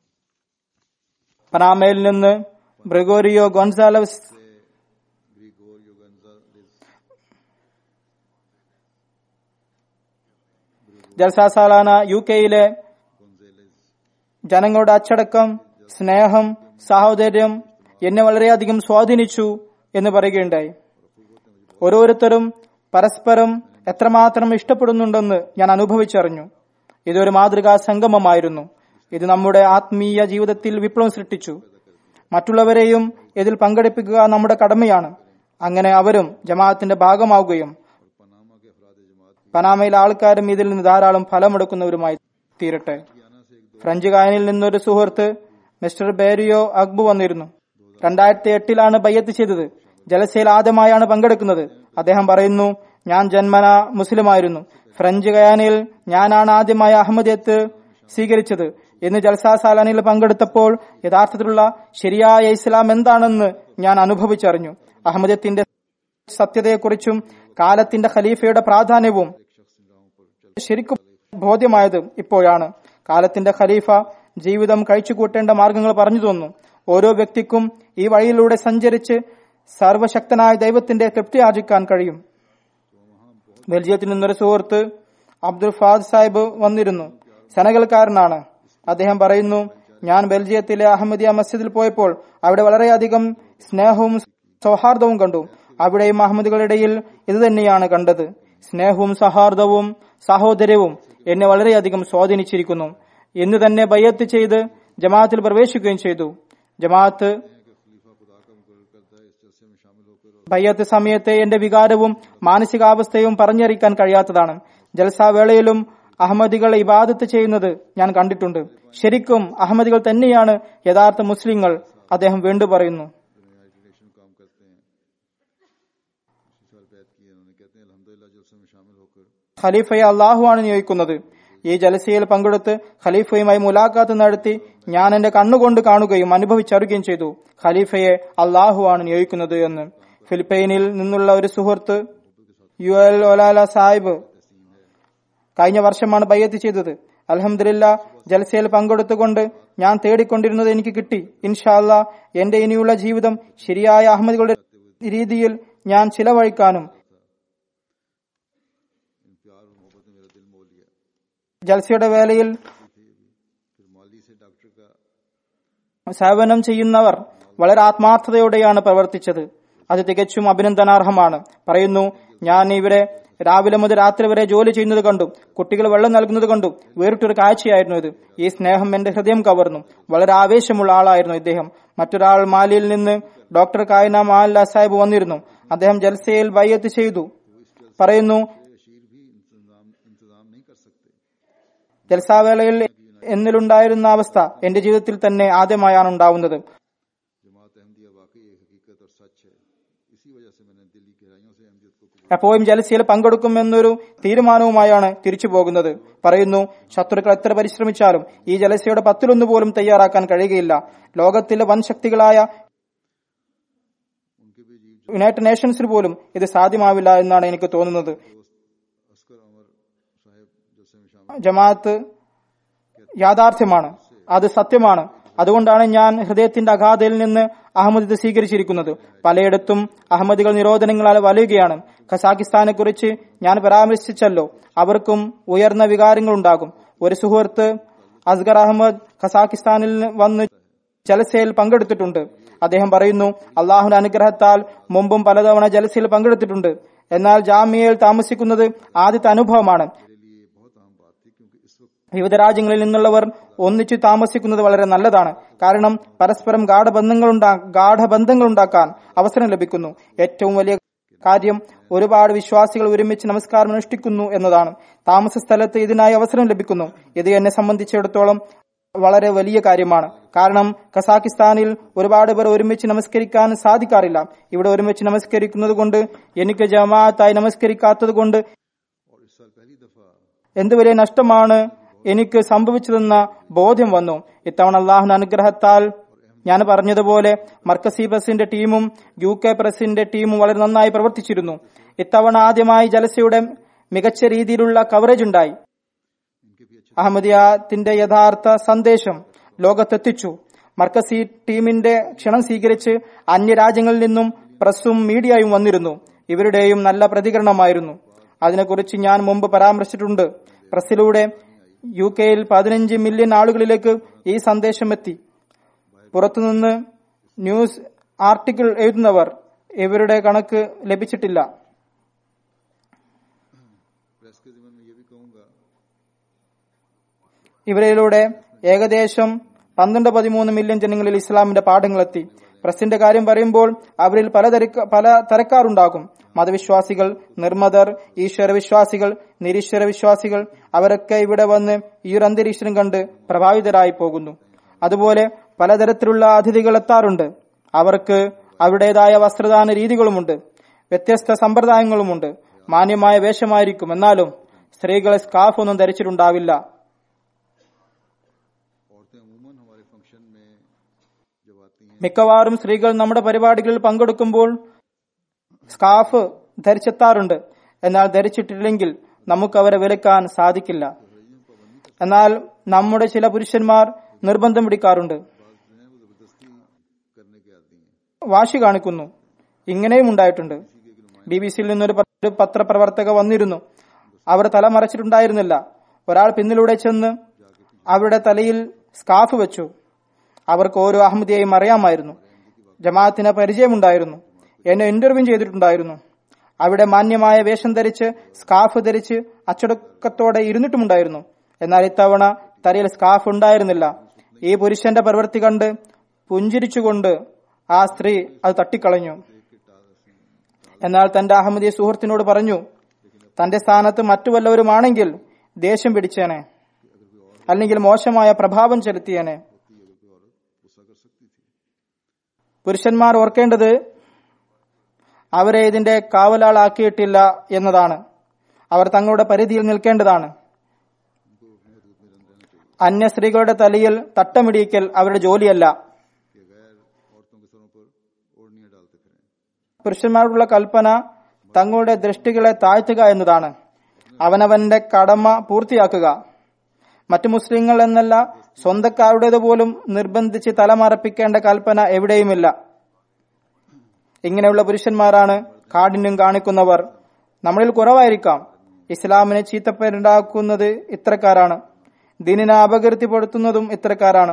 പനാമയിൽ നിന്ന് Gregorio Gonzalez Jalsa Salana U കെയിലെ ജനങ്ങളുടെ അച്ചടക്കം, സ്നേഹം, സാഹോദര്യം എന്നെ വളരെയധികം സ്വാധീനിച്ചു എന്ന് പറയുകയുണ്ടായി. ഓരോരുത്തരും പരസ്പരം എത്രമാത്രം ഇഷ്ടപ്പെടുന്നുണ്ടെന്ന് ഞാൻ അനുഭവിച്ചറിഞ്ഞു. ഇതൊരു മാതൃകാ സംഗമമായിരുന്നു. ഇത് നമ്മുടെ ആത്മീയ ജീവിതത്തിൽ വിപ്ലവം സൃഷ്ടിച്ചു. മറ്റുള്ളവരെയും ഇതിൽ പങ്കെടുപ്പിക്കുക നമ്മുടെ കടമയാണ്. അങ്ങനെ അവരും ജമാഅത്തിന്റെ ഭാഗമാവുകയും പനാമയിലെ ആൾക്കാരും ഇതിൽ നിന്ന് ധാരാളം ഫലമെടുക്കുന്നവരുമായി തീരട്ടെ. ഫ്രഞ്ച് ഗായനിൽ നിന്നൊരു സുഹൃത്ത് മിസ്റ്റർ ബേരിയോ അഗ്ബു വന്നിരുന്നു. രണ്ടായിരത്തി എട്ടിലാണ് ബയ്യത്ത് ചെയ്തത്. ജലസയിൽ ആദ്യമായാണ് പങ്കെടുക്കുന്നത്. അദ്ദേഹം പറയുന്നു, ഞാൻ ജന്മന മുസ്ലിമായിരുന്നു. ഫ്രഞ്ച് ഗയാനയിൽ ഞാനാണ് ആദ്യമായി അഹമ്മദിയത്ത് സ്വീകരിച്ചത്. ഇന്ന് ജൽസാ സാലാനിൽ പങ്കെടുത്തപ്പോൾ യഥാർത്ഥത്തിലുള്ള ശരിയായ ഇസ്ലാം എന്താണെന്ന് ഞാൻ അനുഭവിച്ചറിഞ്ഞു. അഹമ്മദിയത്തിന്റെ സത്യതയെക്കുറിച്ചും കാലത്തിന്റെ ഖലീഫയുടെ പ്രാധാന്യവും ശരിക്കും ബോധ്യമായത് ഇപ്പോഴാണ്. കാലത്തിന്റെ ഖലീഫ ജീവിതം കഴിച്ചുകൂട്ടേണ്ട മാർഗങ്ങൾ പറഞ്ഞു തന്നു. ഓരോ വ്യക്തിക്കും ഈ വഴിയിലൂടെ സഞ്ചരിച്ച് സർവശക്തനായ ദൈവത്തിന്റെ തൃപ്തി ആർജിക്കാൻ കഴിയും. ബെൽജിയത്തിൽ നിന്നൊരു സുഹൃത്ത് അബ്ദുൽ ഫാദ് സാഹിബ് വന്നിരുന്നു. സെനഗൽക്കാരനാണ്. അദ്ദേഹം പറയുന്നു, ഞാൻ ബെൽജിയത്തിലെ അഹമ്മദിയ മസ്ജിദിൽ പോയപ്പോൾ അവിടെ വളരെയധികം സ്നേഹവും സൗഹാർദ്ദവും കണ്ടു. അവിടെയും അഹമ്മദികളിടയിൽ ഇത് തന്നെയാണ് കണ്ടത്. സ്നേഹവും സൗഹാർദ്ദവും സഹോദര്യവും എന്നെ വളരെയധികം സ്വാധീനിച്ചിരിക്കുന്നു. ഇന്ന് തന്നെ ബയ്യത്ത് ചെയ്ത് ജമാഅത്തിൽ പ്രവേശിക്കുകയും ചെയ്തു. ജമാഅത്ത് ബയ്യത്ത് സമയത്തെ എന്റെ വികാരവും മാനസികാവസ്ഥയും പറഞ്ഞറിയിക്കാൻ കഴിയാത്തതാണ്. ജൽസാവേളയിലും അഹമ്മദികൾ ഇബാദത്ത് ചെയ്യുന്നത് ഞാൻ കണ്ടിട്ടുണ്ട്. ശരിക്കും അഹമ്മദികൾ തന്നെയാണ് യഥാർത്ഥ മുസ്ലിങ്ങൾ. അദ്ദേഹം വീണ്ടും പറയുന്നു, ഖലീഫയെ അള്ളാഹു ആണ് നിയോഗിക്കുന്നത്. ഈ ജലസയിൽ പങ്കെടുത്ത് ഖലീഫയുമായി മുലാഖാത്ത് നടത്തി ഞാൻ എന്റെ കണ്ണുകൊണ്ട് കാണുകയും അനുഭവിച്ചറിയുകയും ചെയ്തു. ഖലീഫയെ അള്ളാഹു ആണ് നിയോഗിക്കുന്നത് എന്ന്. ഫിലിപ്പൈനിൽ നിന്നുള്ള ഒരു സുഹൃത്ത് യു എൽ ഒലാല സാഹിബ് കഴിഞ്ഞ വർഷമാണ് ബയ്യത്ത് ചെയ്തത്. അൽഹംദുലില്ലാ, ജൽസയിൽ പങ്കെടുത്തുകൊണ്ട് ഞാൻ തേടിക്കൊണ്ടിരുന്നത് എനിക്ക് കിട്ടി. ഇൻഷാ അല്ലാ എന്റെ ഇനിയുള്ള ജീവിതം ശരിയായ അഹമ്മദികളുടെ രീതിയിൽ ഞാൻ ചിലവഴിക്കാനും ജൽസയുടെ വേളയിൽ സേവനം ചെയ്യുന്നവർ വളരെ ആത്മാർത്ഥതയോടെയാണ് പ്രവർത്തിച്ചത്. അത് തികച്ചും അഭിനന്ദനാർഹമാണ്. പറയുന്നു, ഞാൻ ഇവിടെ രാവിലെ മുതൽ രാത്രി വരെ ജോലി ചെയ്യുന്നത് കണ്ടു. കുട്ടികൾ വെള്ളം നൽകുന്നത് കണ്ടു. വേറിട്ടൊരു കാഴ്ചയായിരുന്നു ഇത്. ഈ സ്നേഹം എന്റെ ഹൃദയം കവർന്നു. വളരെ ആവേശമുള്ള ആളായിരുന്നു ഇദ്ദേഹം. മറ്റൊരാൾ മാലിയിൽ നിന്ന് ഡോക്ടർ കായന മാല്ല സാഹിബ് വന്നിരുന്നു. അദ്ദേഹം ജൽസയിൽ ബയ്യത്ത് ചെയ്തു. പറയുന്നു, ജൽസാവേളയിൽ എന്നിലുണ്ടായിരുന്ന അവസ്ഥ എന്റെ ജീവിതത്തിൽ തന്നെ ആദ്യമായാണ് ഉണ്ടാവുന്നത്. എപ്പോഴും ജലസയിൽ പങ്കെടുക്കുമെന്നൊരു തീരുമാനവുമായാണ് തിരിച്ചു പോകുന്നത്. പറയുന്നു, ശത്രുക്കൾ എത്ര പരിശ്രമിച്ചാലും ഈ ജലസയുടെ പത്തിലൊന്നു പോലും തയ്യാറാക്കാൻ കഴിയുകയില്ല. ലോകത്തിലെ വൻ ശക്തികളായ യുണൈറ്റഡ് നേഷൻസിന് പോലും ഇത് സാധ്യമാവില്ല എന്നാണ് എനിക്ക് തോന്നുന്നത്. ജമാഅത്ത് യാഥാർത്ഥ്യമാണ്, അത് സത്യമാണ്. അതുകൊണ്ടാണ് ഞാൻ ഹൃദയത്തിന്റെ അഗാധയിൽ നിന്ന് അഹമ്മദിയത്ത് സ്വീകരിച്ചിരിക്കുന്നത്. പലയിടത്തും അഹമ്മദികൾ നിരോധനങ്ങളാൽ വലയുകയാണ്. ഖസാക്കിസ്ഥാനെ കുറിച്ച് ഞാൻ പരാമർശിച്ചല്ലോ. അവർക്കും ഉയർന്ന വികാരങ്ങളുണ്ടാകും. ഒരു സുഹൃത്ത് അസ്ഗർ അഹമ്മദ് ഖസാക്കിസ്ഥാനിൽ വന്ന് ജലസയിൽ പങ്കെടുത്തിട്ടുണ്ട്. അദ്ദേഹം പറയുന്നു, അള്ളാഹുവിന്റെ അനുഗ്രഹത്താൽ മുമ്പും പലതവണ ജലസയിൽ പങ്കെടുത്തിട്ടുണ്ട്. എന്നാൽ ജാമ്യയിൽ താമസിക്കുന്നത് ആദ്യത്തെ അനുഭവമാണ്. വിവിധ രാജ്യങ്ങളിൽ നിന്നുള്ളവർ ഒന്നിച്ചു താമസിക്കുന്നത് വളരെ നല്ലതാണ്. കാരണം പരസ്പരം ഗാഠബന്ധങ്ങളുണ്ടാ ഗാഠബന്ധങ്ങൾ ഉണ്ടാക്കാൻ അവസരം ലഭിക്കുന്നു. ഏറ്റവും വലിയ കാര്യം ഒരുപാട് വിശ്വാസികൾ ഒരുമിച്ച് നമസ്കാരം അനുഷ്ഠിക്കുന്നു എന്നതാണ്. താമസ സ്ഥലത്ത് ഇതിനായി അവസരം ലഭിക്കുന്നു. ഇത് എന്നെ സംബന്ധിച്ചിടത്തോളം വളരെ വലിയ കാര്യമാണ്. കാരണം ഖസാക്കിസ്ഥാനിൽ ഒരുപാട് പേർ ഒരുമിച്ച് നമസ്കരിക്കാൻ സാധിക്കാറില്ല. ഇവിടെ ഒരുമിച്ച് നമസ്കരിക്കുന്നത് കൊണ്ട്, എനിക്ക് ജമാഅത്തായി നമസ്കരിക്കാത്തത് കൊണ്ട് എന്ത് വലിയ നഷ്ടമാണ് എനിക്ക് സംഭവിച്ചതെന്ന ബോധ്യം വന്നു. ഇത്തവണ അള്ളാഹുവിന്റെ അനുഗ്രഹത്താൽ ഞാൻ പറഞ്ഞതുപോലെ മർക്കസി പ്രസിന്റെ ടീമും യു കെ പ്രസിന്റെ ടീമും വളരെ നന്നായി പ്രവർത്തിച്ചിരുന്നു. ഇത്തവണ ആദ്യമായി ജലസയുടെ മികച്ച രീതിയിലുള്ള കവറേജ് ഉണ്ടായി. അഹമ്മദിയത്തിന്റെ യഥാർത്ഥ സന്ദേശം ലോകത്തെത്തിച്ചു. മർക്കസി ടീമിന്റെ ക്ഷണം സ്വീകരിച്ച് അന്യരാജ്യങ്ങളിൽ നിന്നും പ്രസും മീഡിയയും വന്നിരുന്നു. ഇവരുടെയും നല്ല പ്രതികരണമായിരുന്നു. അതിനെക്കുറിച്ച് ഞാൻ മുമ്പ് പരാമർശിച്ചിട്ടുണ്ട്. പ്രസിലൂടെ യു കെയിൽ പതിനഞ്ച് മില്യൺ ആളുകളിലേക്ക് ഈ സന്ദേശം എത്തി. പുറത്തുനിന്ന് ന്യൂസ് ആർട്ടിക്കിൾ എഴുതുന്നവർ ഇവരുടെ കണക്ക് ലഭിച്ചിട്ടില്ല. ഇവരിലൂടെ ഏകദേശം പന്ത്രണ്ട് പതിമൂന്ന് മില്യൺ ജനങ്ങളിൽ ഇസ്ലാമിന്റെ പാഠങ്ങളെത്തി. പ്രസിന്റെ കാര്യം പറയുമ്പോൾ അവരിൽ പല പല തരക്കാരുണ്ടാകും. മതവിശ്വാസികൾ, നിർമ്മതർ, ഈശ്വരവിശ്വാസികൾ, നിരീശ്വര വിശ്വാസികൾ അവരൊക്കെ ഇവിടെ വന്ന് ഈ ഒരു അന്തരീക്ഷം കണ്ട് പ്രഭാവിതരായി പോകുന്നു. അതുപോലെ പലതരത്തിലുള്ള അതിഥികൾ എത്താറുണ്ട്. അവർക്ക് അവരുടേതായ വസ്ത്രദാന രീതികളുമുണ്ട്, വ്യത്യസ്ത സമ്പ്രദായങ്ങളുമുണ്ട്. മാന്യമായ വേഷമായിരിക്കും, എന്നാലും സ്ത്രീകൾ സ്കാർഫ് ഒന്നും ധരിച്ചിട്ടുണ്ടാവില്ല. മിക്കവാറും സ്ത്രീകൾ നമ്മുടെ പരിപാടികളിൽ പങ്കെടുക്കുമ്പോൾ സ്കാർഫ് ധരിച്ചെത്താറുണ്ട്. എന്നാൽ ധരിച്ചിട്ടില്ലെങ്കിൽ നമുക്ക് അവരെ വിലക്കാൻ സാധിക്കില്ല. എന്നാൽ നമ്മുടെ ചില പുരുഷന്മാർ നിർബന്ധം പിടിക്കാറുണ്ട്, വാശി കാണിക്കുന്നു. ഇങ്ങനെയും ഉണ്ടായിട്ടുണ്ട്. ബി ബി സിയിൽ നിന്നൊരു പത്രപ്രവർത്തക വന്നിരുന്നു. അവർ തല മറച്ചിട്ടുണ്ടായിരുന്നില്ല. ഒരാൾ പിന്നിലൂടെ ചെന്ന് അവരുടെ തലയിൽ സ്കാർഫ് വെച്ചു. അവർക്ക് ഓരോ അഹമ്മദിയെയും അറിയാമായിരുന്നു. ജമാഅത്തിന് പരിചയമുണ്ടായിരുന്നു. എന്നെ ഇന്റർവ്യൂ ചെയ്തിട്ടുണ്ടായിരുന്നു. അവിടെ മാന്യമായ വേഷം ധരിച്ച് സ്കാർഫ് ധരിച്ച് അച്ചടക്കത്തോടെ ഇരുന്നിട്ടുമുണ്ടായിരുന്നു. എന്നാൽ ഇത്തവണ തലയിൽ സ്കാർഫ് ഉണ്ടായിരുന്നില്ല. ഈ പുരുഷന്റെ പ്രവൃത്തി കണ്ട് പുഞ്ചിരിച്ചുകൊണ്ട് ആ സ്ത്രീ അത് തട്ടിക്കളഞ്ഞു. എന്നാൽ തന്റെ അഹമ്മദി സുഹൃത്തിനോട് പറഞ്ഞു, തന്റെ സ്ഥാനത്ത് മറ്റു വല്ലവരുമാണെങ്കിൽ ദേഷ്യം പിടിച്ചേനെ, അല്ലെങ്കിൽ മോശമായ പ്രഭാവം ചെലുത്തിയേനെ. പുരുഷന്മാർ ഓർക്കേണ്ടത് അവരെ ഇതിന്റെ കാവലാളാക്കിയിട്ടില്ല എന്നതാണ്. അവർ തങ്ങളുടെ പരിധിയിൽ നിൽക്കേണ്ടതാണ്. അന്യ സ്ത്രീകളുടെ തലയിൽ തട്ടമിടിക്കൽ അവരുടെ ജോലിയല്ല. പുരുഷന്മാരോടുള്ള കൽപ്പന തങ്ങളുടെ ദൃഷ്ടികളെ താഴ്ത്തുക എന്നതാണ്. അവനവന്റെ കടമ പൂർത്തിയാക്കുക. മറ്റു മുസ്ലിങ്ങൾ എന്നല്ല, സ്വന്തക്കാരുടേത് പോലും നിർബന്ധിച്ച് തലമറപ്പിക്കേണ്ട കൽപ്പന എവിടെയുമില്ല. ഇങ്ങനെയുള്ള പുരുഷന്മാരാണ് കാഠിന്യം കാണിക്കുന്നവർ. നമ്മളിൽ കുറവായിരിക്കാം. ഇസ്ലാമിനെ ചീത്തപ്പേരുണ്ടാക്കുന്നത് ഇത്തരക്കാരാണ്. ദീനിനെ അപകീർത്തിപ്പെടുത്തുന്നതും ഇത്തരക്കാരാണ്.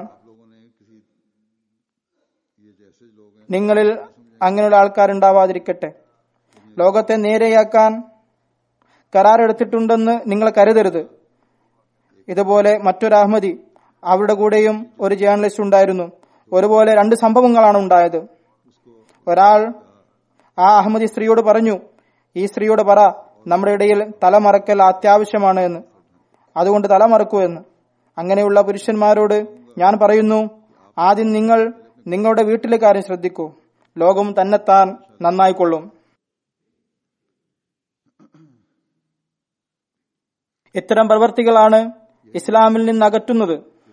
നിങ്ങളിൽ അങ്ങനെയുള്ള ആൾക്കാരുണ്ടാവാതിരിക്കട്ടെ. ലോകത്തെ നേരെയാക്കാൻ കരാറെടുത്തിട്ടുണ്ടെന്ന് നിങ്ങൾ കരുതരുത്. ഇതുപോലെ മറ്റൊരു അഹമ്മദി, അവരുടെ കൂടെയും ഒരു ജേർണലിസ്റ്റ് ഉണ്ടായിരുന്നു. ഒരുപോലെ രണ്ട് സംഭവങ്ങളാണ് ഉണ്ടായത്. ഒരാൾ ആ അഹമ്മദി സ്ത്രീയോട് പറഞ്ഞു, ഈ സ്ത്രീയോട് പറ, നമ്മുടെ ഇടയിൽ തലമറക്കൽ അത്യാവശ്യമാണ് എന്ന്, അതുകൊണ്ട് തലമറക്കൂ എന്ന്. അങ്ങനെയുള്ള പുരുഷന്മാരോട് ഞാൻ പറയുന്നു, ആദ്യം നിങ്ങൾ നിങ്ങളുടെ വീട്ടിലെ കാര്യം ശ്രദ്ധിക്കൂ. ലോകം തന്നെത്താൻ നന്നായിക്കൊള്ളും. ഇത്തരം പ്രവർത്തികളാണ് ഇസ്ലാമിൽ നിന്ന് അകറ്റുന്നത്.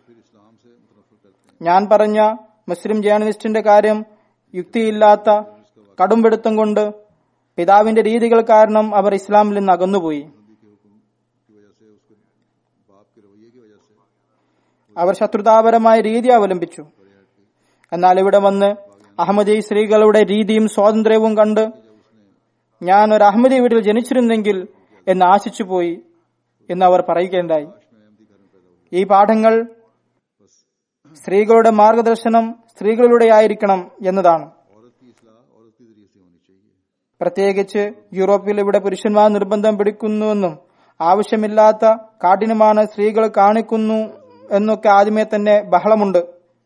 ഞാൻ പറഞ്ഞ മുസ്ലിം ജേർണലിസ്റ്റിന്റെ കാര്യം യുക്തിയില്ലാത്ത കടുംപിടുത്തം കൊണ്ട് പിതാവിന്റെ രീതികൾ കാരണം അവർ ഇസ്ലാമിൽ നിന്ന് അകന്നുപോയി. അവർ ശത്രുതാപരമായ രീതി അവലംബിച്ചു. എന്നാൽ ഇവിടെ വന്ന് അഹമ്മദി സ്ത്രീകളുടെ രീതിയും സ്വാതന്ത്ര്യവും കണ്ട് ഞാൻ ഒരു അഹമ്മദി വീട്ടിൽ ജനിച്ചിരുന്നെങ്കിൽ എന്ന് ആശിച്ചുപോയി എന്ന് അവർ പറയുകയുണ്ടായി. ഈ പാഠങ്ങൾ സ്ത്രീകളുടെ മാർഗദർശനം സ്ത്രീകളിലൂടെ ആയിരിക്കണം എന്നതാണ്. പ്രത്യേകിച്ച് യൂറോപ്പിൽ ഇവിടെ പുരുഷന്മാർ നിർബന്ധം പിടിക്കുന്നുവെന്നും ആവശ്യമില്ലാത്ത കാഠിന്യമാണ് സ്ത്രീകൾ കാണിക്കുന്നു എന്നൊക്കെ ആദ്യമേ തന്നെ ബഹളമുണ്ട്.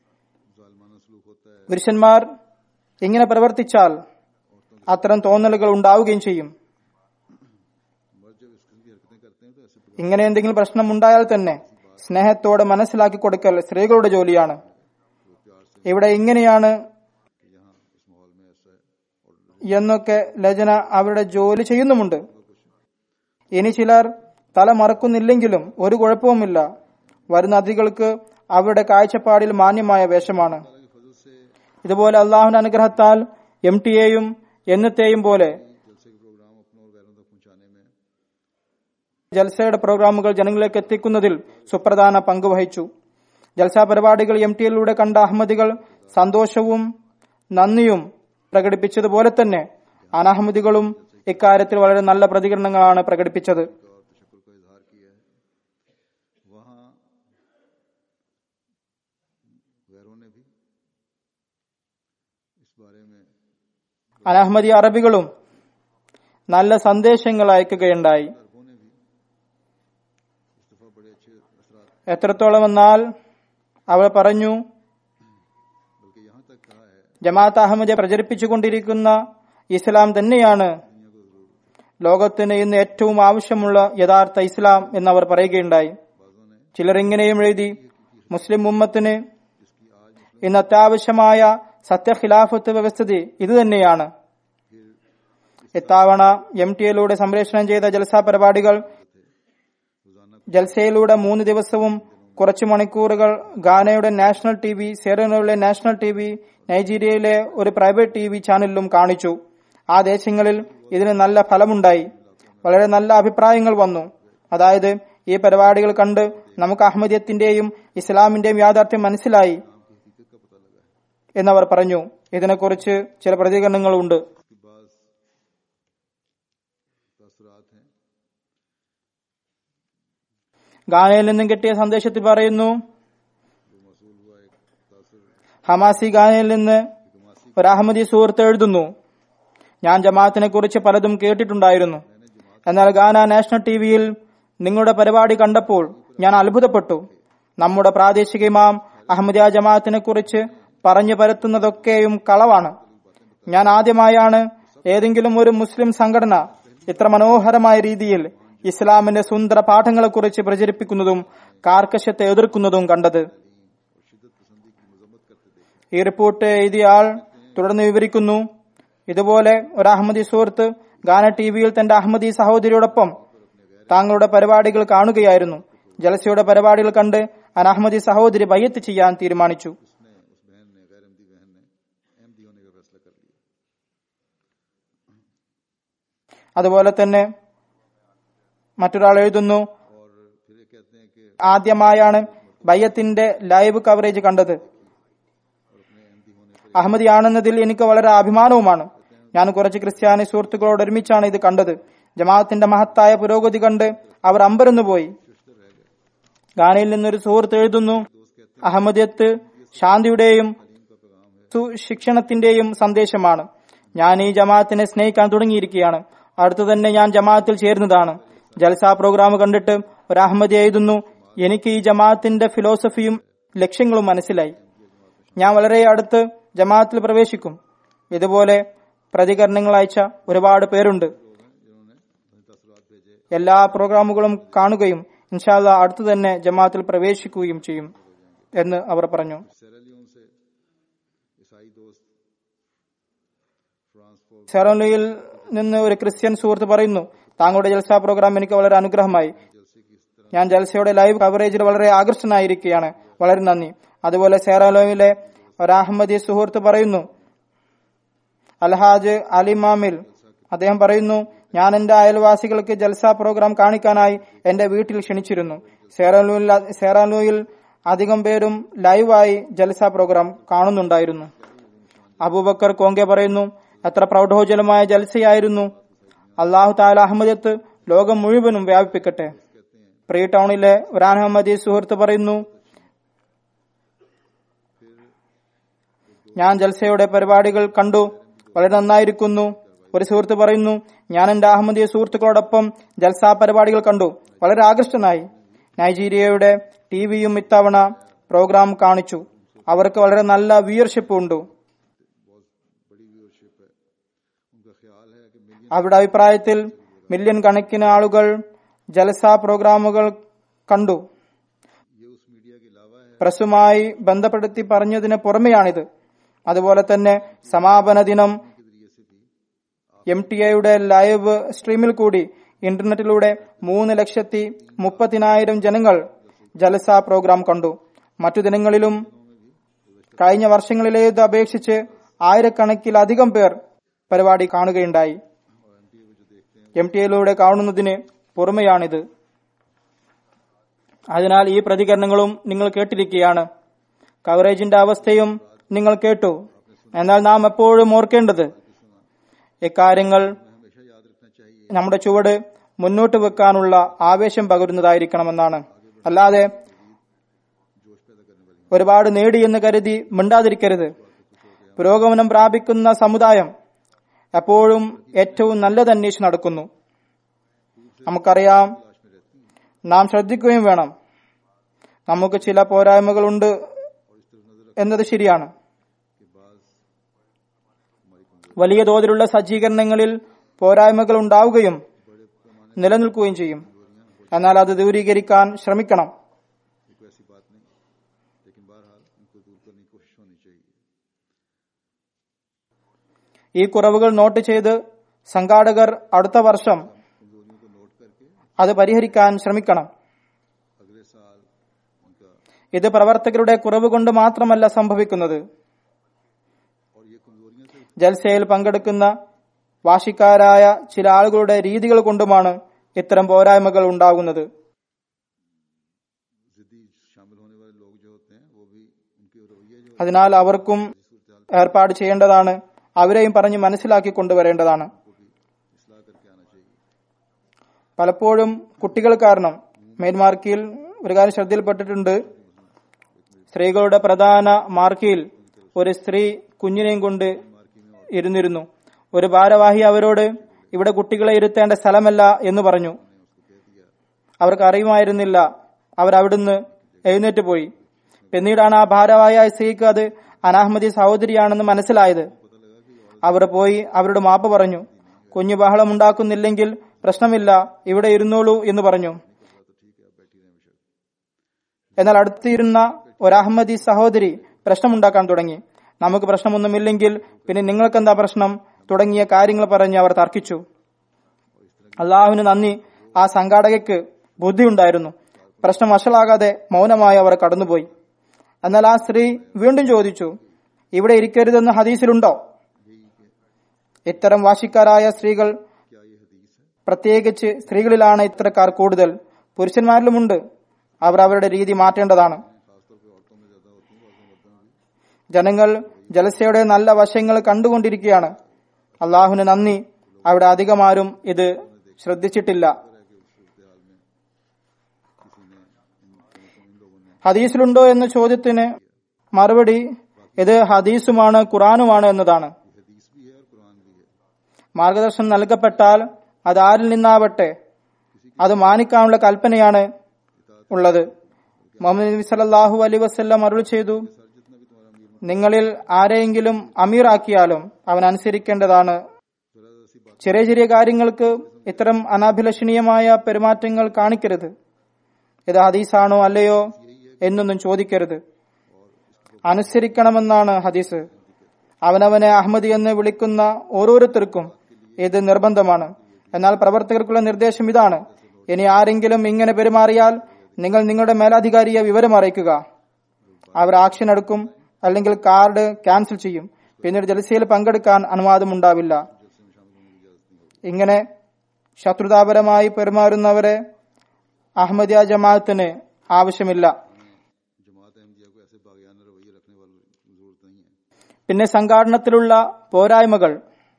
പുരുഷന്മാർ ഇങ്ങനെ പ്രവർത്തിച്ചാൽ അത്തരം തോന്നലുകൾ ഉണ്ടാവുകയും ചെയ്യും. ഇങ്ങനെ എന്തെങ്കിലും പ്രശ്നം ഉണ്ടായാൽ തന്നെ സ്നേഹത്തോടെ മനസ്സിലാക്കി കൊടുക്കൽ സ്ത്രീകളുടെ ജോലിയാണ്. ഇവിടെ ഇങ്ങനെയാണ് എന്നൊക്കെ ലജന അവരുടെ ജോലി ചെയ്യുന്നുമുണ്ട്. ഇനി ചിലർ തല മറക്കുന്നില്ലെങ്കിലും ഒരു കുഴപ്പവുമില്ല. വരുന്ന അതിഥികൾക്ക് അവരുടെ കാഴ്ചപ്പാടിൽ മാന്യമായ വേഷമാണ്. ഇതുപോലെ അള്ളാഹുവിന്റെ അനുഗ്രഹത്താൽ എം ടി എയും എന്നത്തെയും പോലെ ജൽസയുടെ പ്രോഗ്രാമുകൾ ജനങ്ങളിലേക്ക് എത്തിക്കുന്നതിൽ സുപ്രധാന പങ്ക് വഹിച്ചു. ജൽസ പരിപാടികൾ എം ടി എയിലൂടെ കണ്ട അഹമ്മദികൾ സന്തോഷവും നന്ദിയും പ്രകടിപ്പിച്ചതുപോലെ തന്നെ അനഹമ്മദികളും ഇക്കാര്യത്തിൽ വളരെ നല്ല പ്രതികരണങ്ങളാണ് പ്രകടിപ്പിച്ചത്. അനഹമ്മദി അറബികളും നല്ല സന്ദേശങ്ങൾ അയക്കുകയുണ്ടായി. എത്രത്തോളം എന്നാൽ അവർ പറഞ്ഞു, ജമാഅത്ത് അഹമ്മദിയെ പ്രചരിപ്പിച്ചുകൊണ്ടിരിക്കുന്ന ഇസ്ലാം തന്നെയാണ് ലോകത്തിന് ഇന്ന് ഏറ്റവും ആവശ്യമുള്ള യഥാർത്ഥ ഇസ്ലാം എന്നവർ പറയുകയുണ്ടായി. ചിലർ ഇങ്ങനെയും എഴുതി, മുസ്ലിം ഉമ്മത്തിന് ഇന്ന് അത്യാവശ്യമായ സത്യഖിലാഫത്ത് വ്യവസ്ഥിതി ഇതുതന്നെയാണ്. ഇത്തവണ എം ടി എയിലൂടെ സംപ്രേഷണം ചെയ്ത ജൽസ പരിപാടികൾ ജൽസയിലൂടെ മൂന്ന് ദിവസവും കുറച്ചു മണിക്കൂറുകൾ ഗാനയുടെ നാഷണൽ ടി വി, സെറോനയിലെ നാഷണൽ ടി വി, നൈജീരിയയിലെ ഒരു പ്രൈവറ്റ് ടി വി ചാനലിലും കാണിച്ചു. ആ ദേശങ്ങളിൽ ഇതിന് നല്ല ഫലമുണ്ടായി. വളരെ നല്ല അഭിപ്രായങ്ങൾ വന്നു. അതായത് ഈ പരിപാടികൾ കണ്ട് നമുക്ക് അഹമ്മദിയത്തിന്റെയും ഇസ്ലാമിന്റെയും യാഥാർത്ഥ്യം മനസ്സിലായി എന്നവർ പറഞ്ഞു. ഇതിനെക്കുറിച്ച് ചില പ്രതികരണങ്ങളുണ്ട്. ഗാനയിൽ നിന്നും കിട്ടിയ സന്ദേശത്തിൽ പറയുന്നു, ഹമാസി ഗാനയിൽ നിന്ന് ഒരു അഹമ്മദി സുഹൃത്ത് എഴുതുന്നു, ഞാൻ ജമാഅത്തിനെ കുറിച്ച് പലതും കേട്ടിട്ടുണ്ടായിരുന്നു. എന്നാൽ ഗാന നാഷണൽ ടിവിയിൽ നിങ്ങളുടെ പരിപാടി കണ്ടപ്പോൾ ഞാൻ അത്ഭുതപ്പെട്ടു. നമ്മുടെ പ്രാദേശിക ഇമാം അഹമ്മദിയ ജമാഅത്തിനെ കുറിച്ച് പറഞ്ഞു പരത്തുന്നതൊക്കെയും കളവാണ്. ഞാൻ ആദ്യമായാണ് ഏതെങ്കിലും ഒരു മുസ്ലിം സംഘടന ഇത്ര മനോഹരമായ രീതിയിൽ ഇസ്ലാമിന്റെ സുന്ദര പാഠങ്ങളെക്കുറിച്ച് പ്രചരിപ്പിക്കുന്നതും കാർക്കശ്യത്തെ എതിർക്കുന്നതും കണ്ടത്. ഈ റിപ്പോർട്ട് എഴുതിയ ആൾ തുടർന്ന് വിവരിക്കുന്നു, ഇതുപോലെ ഒരു അഹമ്മദി സുഹൃത്ത് ഗാന ടിവിയിൽ തന്റെ അഹമ്മദി സഹോദരിയോടൊപ്പം താങ്കളുടെ പരിപാടികൾ കാണുകയായിരുന്നു. ജലസയുടെ പരിപാടികൾ കണ്ട് അനഹമ്മദി സഹോദരി ബയ്യത്ത് ചെയ്യാൻ തീരുമാനിച്ചു. അതുപോലെ തന്നെ മറ്റൊരാൾ എഴുതുന്നു, ആദ്യമായാണ് ബയ്യത്തിന്റെ ലൈവ് കവറേജ് കണ്ടത്. അഹമ്മദിയാണെന്നതിൽ എനിക്ക് വളരെ അഭിമാനവുമാണ്. ഞാൻ കുറച്ച് ക്രിസ്ത്യാനി സുഹൃത്തുക്കളോട് ഒരുമിച്ചാണ് ഇത് കണ്ടത്. ജമാഅത്തിന്റെ മഹത്തായ പുരോഗതി കണ്ട് അവർ അമ്പരന്നു പോയി. ഗാനയിൽ നിന്നൊരു സുഹൃത്ത് എഴുതുന്നു, അഹമ്മദിയത്ത് ശാന്തിയുടെയും സുശിക്ഷണത്തിന്റെയും സന്ദേശമാണ്. ഞാൻ ഈ ജമാഅത്തിനെ സ്നേഹിക്കാൻ തുടങ്ങിയിരിക്കുകയാണ്. അടുത്തു തന്നെ ഞാൻ ജമാഅത്തിൽ ചേരുന്നതാണ്. ജൽസ പ്രോഗ്രാം കണ്ടിട്ട് ഒരു അഹമ്മദി എഴുതുന്നു, എനിക്ക് ഈ ജമാഅത്തിന്റെ ഫിലോസഫിയും ലക്ഷ്യങ്ങളും മനസ്സിലായി. ഞാൻ വളരെ അടുത്ത് ജമാഅത്തിൽ പ്രവേശിക്കും. ഇതുപോലെ പ്രതികരണങ്ങൾ അയച്ച ഒരുപാട് പേരുണ്ട്. എല്ലാ പ്രോഗ്രാമുകളും കാണുകയും ഇൻഷാ അല്ലാഹ് അടുത്തു തന്നെ ജമാഅത്തിൽ പ്രവേശിക്കുകയും ചെയ്യും എന്ന് അവർ പറഞ്ഞു. സെറോലയിൽ നിന്ന് ഒരു ക്രിസ്ത്യൻ സുഹൃത്ത് പറയുന്നു, താങ്കളുടെ ജൽസ പ്രോഗ്രാം എനിക്ക് വളരെ അനുഗ്രഹമായി. ഞാൻ ജൽസയുടെ ലൈവ് കവറേജിൽ വളരെ ആകർഷനായിരിക്കുകയാണ്. വളരെ നന്ദി. അതുപോലെ സെറോലയിലെ ഒരു അഹമ്മദി സുഹൃത്ത് പറയുന്നു, അൽഹാജ് അലിമാമിൽ, അദ്ദേഹം പറയുന്നു, ഞാൻ എന്റെ അയൽവാസികൾക്ക് ജൽസ പ്രോഗ്രാം കാണിക്കാനായി എന്റെ വീട്ടിൽ ക്ഷണിച്ചിരുന്നു. സെറാലൂയിൽ അധികം പേരും ലൈവായി ജൽസ പ്രോഗ്രാം കാണുന്നുണ്ടായിരുന്നു. അബൂബക്കർ കോങ്കെ പറയുന്നു, എത്ര പ്രൗഢോജ്വലമായ ജൽസയായിരുന്നു. അള്ളാഹു താല അഹമ്മദിയത്ത് ലോകം മുഴുവനും വ്യാപിപ്പിക്കട്ടെ. പ്രീ ടൗണിലെ ഒരു അഹമ്മദി സുഹൃത്ത് പറയുന്നു, ഞാൻ ജൽസയുടെ പരിപാടികൾ കണ്ടു, വളരെ നന്നായിരിക്കുന്നു. ഒരു സുഹൃത്ത് പറയുന്നു, ഞാൻ എന്റെ അഹമ്മദിയ സുഹൃത്തുക്കളോടൊപ്പം ജൽസ പരിപാടികൾ കണ്ടു, വളരെ ആകർഷ്ടനായി. നൈജീരിയയുടെ ടിവിയും ഇത്തവണ പ്രോഗ്രാം കാണിച്ചു. അവർക്ക് വളരെ നല്ല വ്യൂവർഷിപ്പ് ഉണ്ട്. അവരുടെ അഭിപ്രായത്തിൽ മില്യൺ കണക്കിന് ആളുകൾ ജൽസ പ്രോഗ്രാമുകൾ കണ്ടു. പ്രസുമായി ബന്ധപ്പെടുത്തി പറഞ്ഞതിന് പുറമെയാണിത്. അതുപോലെ തന്നെ സമാപന ദിനം എം ടി എയുടെ ലൈവ് സ്ട്രീമിൽ കൂടി ഇന്റർനെറ്റിലൂടെ മൂന്ന് ലക്ഷത്തി മുപ്പതിനായിരം ജനങ്ങൾ ജൽസ പ്രോഗ്രാം കണ്ടു. മറ്റു ദിനങ്ങളിലും കഴിഞ്ഞ വർഷങ്ങളിലേത് അപേക്ഷിച്ച് ആയിരക്കണക്കിലധികം പേർ പരിപാടി കാണുകയുണ്ടായി. എം ടി എയിലൂടെ കാണുന്നതിന് പുറമെയാണിത്. അതിനാൽ ഈ പ്രതികരണങ്ങളും നിങ്ങൾ കേട്ടിരിക്കുകയാണ്. കവറേജിന്റെ അവസ്ഥയും നിങ്ങൾ കേട്ടു. എന്നാൽ നാം എപ്പോഴും ഓർക്കേണ്ടത് ഇക്കാര്യങ്ങൾ നമ്മുടെ ചുവട് മുന്നോട്ട് വെക്കാനുള്ള ആവേശം പകരുന്നതായിരിക്കണമെന്നാണ്. അല്ലാതെ ഒരുപാട് നേടിയെന്ന് കരുതി മിണ്ടാതിരിക്കരുത്. പുരോഗമനം പ്രാപിക്കുന്ന സമുദായം എപ്പോഴും ഏറ്റവും നല്ലത് അന്വേഷിച്ച് നടക്കുന്നു. നമുക്കറിയാം, നാം ശ്രദ്ധിക്കുകയും വേണം. നമുക്ക് ചില പോരായ്മകളുണ്ട് എന്നത് ശരിയാണ്. വലിയ തോതിലുള്ള സജ്ജീകരണങ്ങളിൽ പോരായ്മകൾ ഉണ്ടാവുകയും നിലനിൽക്കുകയും ചെയ്യും. എന്നാൽ അത് ദൂരീകരിക്കാൻ ശ്രമിക്കണം. एक वैसी बात नहीं, लेकिन बहरहाल इनको दूर करने की कोशिश होनी चाहिए. ഈ കുറവുകൾ നോട്ട് ചെയ്ത് സംഘാടകർ അടുത്ത വർഷം कमजोरियों को नोट करके അത് പരിഹരിക്കാൻ ശ്രമിക്കണം. अगले साल उनका ഇത് പ്രവർത്തകരുടെ കുറവ് കൊണ്ട് മാത്രമല്ല സംഭവിക്കുന്നത്. और ये कमजोरियां से ജൽസയിൽ പങ്കെടുക്കുന്ന വാശിക്കാരായ ചില ആളുകളുടെ രീതികൾ കൊണ്ടുമാണ് ഇത്തരം പോരായ്മകൾ ഉണ്ടാകുന്നത്. जिद्दी शामिल होने वाले लोग जो होते हैं वो भी उनके रवैये जो അതിനാൽ അവർക്കും ഏർപ്പാട് ചെയ്യേണ്ടതാണ്. അവരെയും പറഞ്ഞ് മനസ്സിലാക്കി കൊണ്ടുവരേണ്ടതാണ്. इस्लाह करके आना चाहिए. പലപ്പോഴും കുട്ടികൾ കാരണം മേൽമാർക്കിയിൽ ഒരു കാര്യം ശ്രദ്ധയിൽപ്പെട്ടിട്ടുണ്ട്. സ്ത്രീകളുടെ പ്രധാന മാർക്കിയിൽ ഒരു സ്ത്രീ കുഞ്ഞിനെയും കൊണ്ട് ഇരുന്നിരുന്നു. ഒരു ഭാരവാഹി അവരോട് ഇവിടെ കുട്ടികളെ ഇരുത്തേണ്ട സ്ഥലമല്ല എന്ന് പറഞ്ഞു. അവർക്ക് അറിയുമായിരുന്നില്ല. അവരവിടുന്ന് എഴുന്നേറ്റ് പോയി. പിന്നീടാണ് ആ ഭാരവാഹിയായ സ്ത്രീക്ക് അത് അനാഹ്മദി സഹോദരിയാണെന്ന് മനസ്സിലായത്. അവർ പോയി അവരുടെ മാപ്പ് പറഞ്ഞു. കുഞ്ഞു ബഹളം ഉണ്ടാക്കുന്നില്ലെങ്കിൽ പ്രശ്നമില്ല, ഇവിടെ ഇരുന്നോളൂ എന്ന് പറഞ്ഞു. എന്നാൽ അടുത്തിരുന്ന ഒരു അഹമ്മദി സഹോദരി പ്രശ്നമുണ്ടാക്കാൻ തുടങ്ങി. നമുക്ക് പ്രശ്നമൊന്നുമില്ലെങ്കിൽ പിന്നെ നിങ്ങൾക്കെന്താ പ്രശ്നം തുടങ്ങിയ കാര്യങ്ങൾ പറഞ്ഞ് അവർ തർക്കിച്ചു. അള്ളാഹുവിന് നന്ദി, ആ സംഘാടകയ്ക്ക് ബുദ്ധിയുണ്ടായിരുന്നു. പ്രശ്നം വഷളാകാതെ മൗനമായി അവർ കടന്നുപോയി. എന്നാൽ ആ സ്ത്രീ വീണ്ടും ചോദിച്ചു, ഇവിടെ ഇരിക്കരുതെന്ന് ഹദീസിലുണ്ടോ? ഇത്തരം വാശിക്കാരായ സ്ത്രീകൾ, പ്രത്യേകിച്ച് സ്ത്രീകളിലാണ് ഇത്തരക്കാർ കൂടുതൽ, പുരുഷന്മാരിലുമുണ്ട്. അവർ അവരുടെ രീതി മാറ്റേണ്ടതാണ്. ജനങ്ങൾ ജലസയുടെ നല്ല വശങ്ങൾ കണ്ടുകൊണ്ടിരിക്കുകയാണ്. അള്ളാഹുവിന് നന്ദി, അവിടെ അധികമാരും ഇത് ശ്രദ്ധിച്ചിട്ടില്ല. ഹദീസിലുണ്ടോ എന്ന ചോദ്യത്തിന് മറുപടി ഇത് ഹദീസുമാണ്, ഖുറാനുമാണ് എന്നതാണ്. മാർഗദർശനം നൽകപ്പെട്ടാൽ അത് ആരിൽ നിന്നാവട്ടെ അത് മാനിക്കാനുള്ള കൽപ്പനയാണ് ഉള്ളത്. മുഹമ്മദ് നബി സല്ലല്ലാഹു അലൈഹി വസല്ലം അരുളി ചെയ്തു, നിങ്ങളിൽ ആരെയെങ്കിലും അമീറാക്കിയാലും അവൻ അനുസരിക്കേണ്ടതാണ്. ചെറിയ ചെറിയ കാര്യങ്ങൾക്ക് ഇത്തരം അനാഭിലഷണീയമായ പെരുമാറ്റങ്ങൾ കാണിക്കരുത്. ഇത് ഹദീസാണോ അല്ലയോ എന്നൊന്നും ചോദിക്കരുത്. അനുസരിക്കണമെന്നാണ് ഹദീസ്. അവനവനെ അഹമ്മദി എന്ന് വിളിക്കുന്ന ഓരോരുത്തർക്കും ഇത് നിർബന്ധമാണ്. എന്നാൽ പ്രവർത്തകർക്കുള്ള നിർദ്ദേശം ഇതാണ്, ഇനി ആരെങ്കിലും ഇങ്ങനെ പെരുമാറിയാൽ നിങ്ങൾ നിങ്ങളുടെ മേലധികാരിയെ വിവരം അറിയിക്കുക. അവർ ആക്ഷൻ എടുക്കും, അല്ലെങ്കിൽ കാർഡ് ക്യാൻസൽ ചെയ്യും. പിന്നീട് ജലസയിൽ പങ്കെടുക്കാൻ അനുവാദമുണ്ടാവില്ല. ഇങ്ങനെ ശത്രുതാപരമായി പെരുമാറുന്നവരെ അഹമ്മദിയ ജമാഅത്തിന് ആവശ്യമില്ല. പിന്നെ സംഘാടനത്തിലുള്ള പോരായ്മകൾ.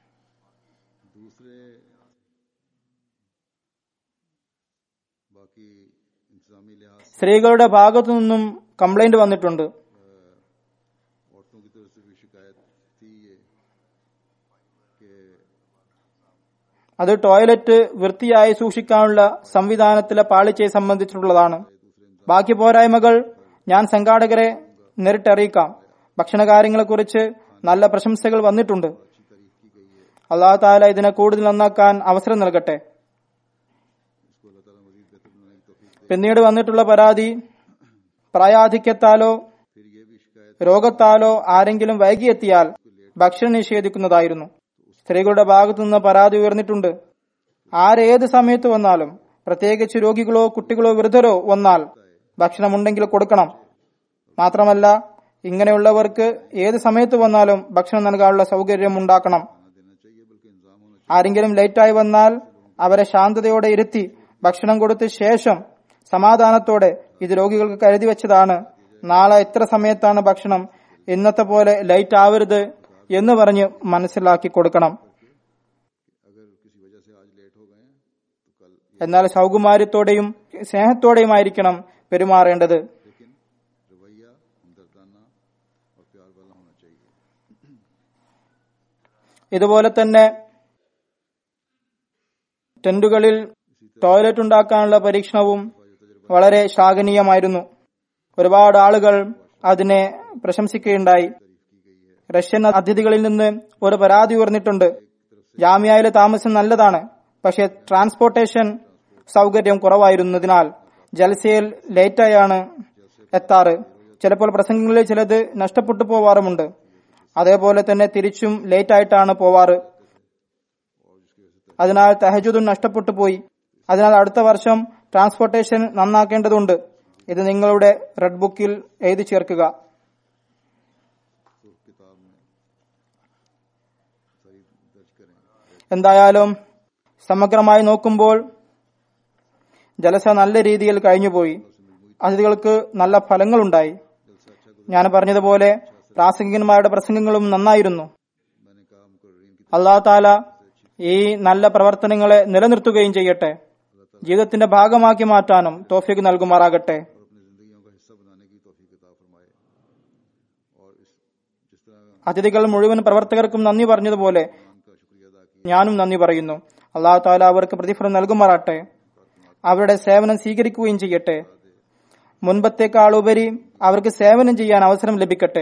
സ്ത്രീകളുടെ ഭാഗത്തു നിന്നും കംപ്ലൈന്റ് വന്നിട്ടുണ്ട്. അത് ടോയ്ലറ്റ് വൃത്തിയായി സൂക്ഷിക്കാനുള്ള സംവിധാനത്തിലെ പാളിച്ചയെ സംബന്ധിച്ചിട്ടുള്ളതാണ്. ബാക്കി പോരായ്മകൾ ഞാൻ സംഘാടകരെ നേരിട്ടറിയിക്കാം. ഭക്ഷണകാര്യങ്ങളെക്കുറിച്ച് നല്ല പ്രശംസകൾ വന്നിട്ടുണ്ട്. അല്ലാഹു തആല ഇതിനെ കൂടുതൽ നന്നാക്കാൻ അവസരം നൽകട്ടെ. പിന്നീട് വന്നിട്ടുള്ള പരാതി, പ്രായാധിക്യത്താലോ രോഗത്താലോ ആരെങ്കിലും വൈകിയെത്തിയാൽ ഭക്ഷണം നിഷേധിക്കുന്നതായിരുന്നു. സ്ത്രീകളുടെ ഭാഗത്തുനിന്ന് പരാതി ഉയർന്നിട്ടുണ്ട്. ആരേത് സമയത്ത് വന്നാലും, പ്രത്യേകിച്ച് രോഗികളോ കുട്ടികളോ വൃദ്ധരോ വന്നാൽ ഭക്ഷണമുണ്ടെങ്കിൽ കൊടുക്കണം. മാത്രമല്ല ഇങ്ങനെയുള്ളവർക്ക് ഏത് സമയത്ത് വന്നാലും ഭക്ഷണം നൽകാനുള്ള സൗകര്യം ഉണ്ടാക്കണം. ആരെങ്കിലും ലേറ്റായി വന്നാൽ അവരെ ശാന്തതയോടെ ഇരുത്തി ഭക്ഷണം കൊടുത്ത ശേഷം സമാധാനത്തോടെ ഇത് രോഗികൾക്ക് കരുതി വെച്ചതാണ്, നാളെ എത്ര സമയത്താണ് ഭക്ഷണം, ഇന്നത്തെ പോലെ ലൈറ്റ് ആവരുത് എന്ന് പറഞ്ഞ് മനസ്സിലാക്കി കൊടുക്കണം. എന്നാൽ സൗകുമാര്യത്തോടെയും സ്നേഹത്തോടെയുമായിരിക്കണം പെരുമാറേണ്ടത്. ഇതുപോലെ തന്നെ ടെന്റുകളിൽ ടോയ്ലറ്റ് ഉണ്ടാക്കാനുള്ള പരീക്ഷണവും വളരെ ശ്ലാഘനീയമായിരുന്നു. ഒരുപാട് ആളുകൾ അതിനെ പ്രശംസിക്കുകയുണ്ടായി. റഷ്യൻ അതിഥികളിൽ നിന്ന് ഒരു പരാതി ഉയർന്നിട്ടുണ്ട്. ജാമ്യയിലെ താമസം നല്ലതാണ്, പക്ഷെ ട്രാൻസ്പോർട്ടേഷൻ സൗകര്യം കുറവായിരുന്നതിനാൽ ജൽസയിൽ ലേറ്റായാണ് എത്താറ്. ചിലപ്പോൾ പ്രസംഗങ്ങളിൽ ചിലത് നഷ്ടപ്പെട്ടു പോവാറുമുണ്ട്. അതേപോലെ തന്നെ തിരിച്ചും ലേറ്റായിട്ടാണ് പോവാറ്. അതിനാൽ തഹജുദും നഷ്ടപ്പെട്ടു പോയി. അതിനാൽ അടുത്ത വർഷം ട്രാൻസ്പോർട്ടേഷൻ നന്നാക്കേണ്ടതുണ്ട്. ഇത് നിങ്ങളുടെ റെഡ് ബുക്കിൽ എഴുതി ചേർക്കുക. എന്തായാലും സമഗ്രമായി നോക്കുമ്പോൾ ജലസ നല്ല രീതിയിൽ കഴിഞ്ഞുപോയി. അതിഥികൾക്ക് നല്ല ഫലങ്ങളുണ്ടായി. ഞാൻ പറഞ്ഞതുപോലെ പ്രാസംഗികന്മാരുടെ പ്രസംഗങ്ങളും നന്നായിരുന്നു. അല്ലാഹു തആല ഈ നല്ല പ്രവർത്തനങ്ങളെ നിലനിർത്തുകയും ചെയ്യട്ടെ. ജീവിതത്തിന്റെ ഭാഗമാക്കി മാറ്റാനും തൗഫീഖ് നൽകുമാറാകട്ടെ. അതിഥികൾ മുഴുവൻ പ്രവർത്തകർക്കും നന്ദി പറഞ്ഞതുപോലെ ഞാനും നന്ദി പറയുന്നു. അല്ലാഹു തആല അവർക്ക് പ്രതിഫലം നൽകുമാറാട്ടെ. അവരുടെ സേവനം സ്വീകരിക്കുകയും ചെയ്യട്ടെ. മുൻപത്തേക്കാളുപരി അവർക്ക് സേവനം ചെയ്യാൻ അവസരം ലഭിക്കട്ടെ.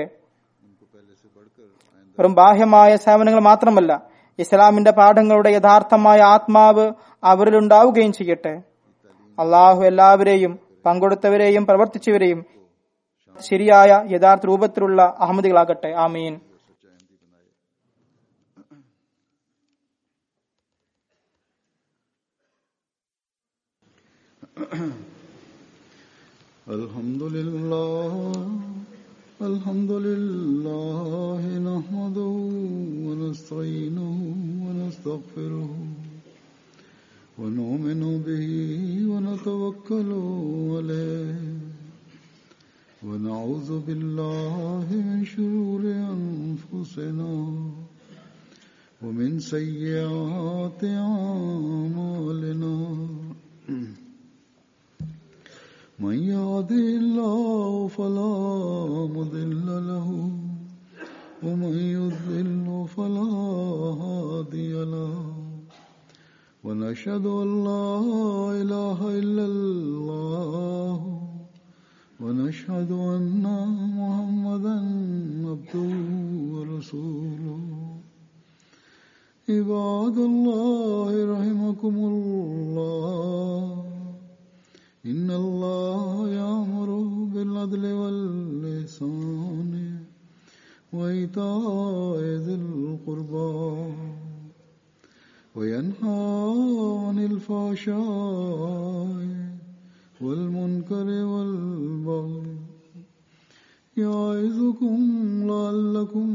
വെറും ബാഹ്യമായ സേവനങ്ങൾ മാത്രമല്ല, ഇസ്ലാമിന്റെ പാഠങ്ങളുടെ യഥാർത്ഥമായ ആത്മാവ് അവരിലുണ്ടാവുകയും ചെയ്യട്ടെ. അള്ളാഹു എല്ലാവരെയും പങ്കെടുത്തവരെയും പ്രവർത്തിച്ചവരെയും ശരിയായ യഥാർത്ഥ രൂപത്തിലുള്ള അഹമ്മദികളാകട്ടെ. ആമീൻ. അൽഹംദുലില്ലാഹ് അൽഹംദുലില്ലാഹി നഹ്മദുഹു വനസ്തഈനുഹു വനസ്തഗ്ഫിറുഹു വനുഅ്മിനു ബിഹി വനതവക്കലു അലൈഹി വനഊദു ബില്ലാഹി മിൻ ശുറൂരി അൻഫുസിനാ വമിൻ സയ്യിആതി അഅ്മാലിനാ. من يهده الله فلا مضل له ومن يضلل فلا هادي له ونشهد أن لا إله إلا الله ونشهد أن محمدا عبده ورسوله. عباد الله رحمكم الله إن الله يأمر بالعدل والإحسان وإيتاء ذي القربى وينهى عن الفحشاء والمنكر والبغي يعظكم لعلكم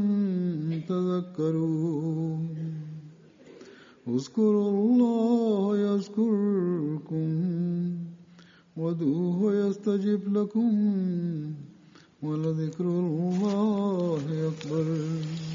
تذكرون. اذكروا الله يذكركم وادعوه يستجب لكم ولذكر الله أكبر.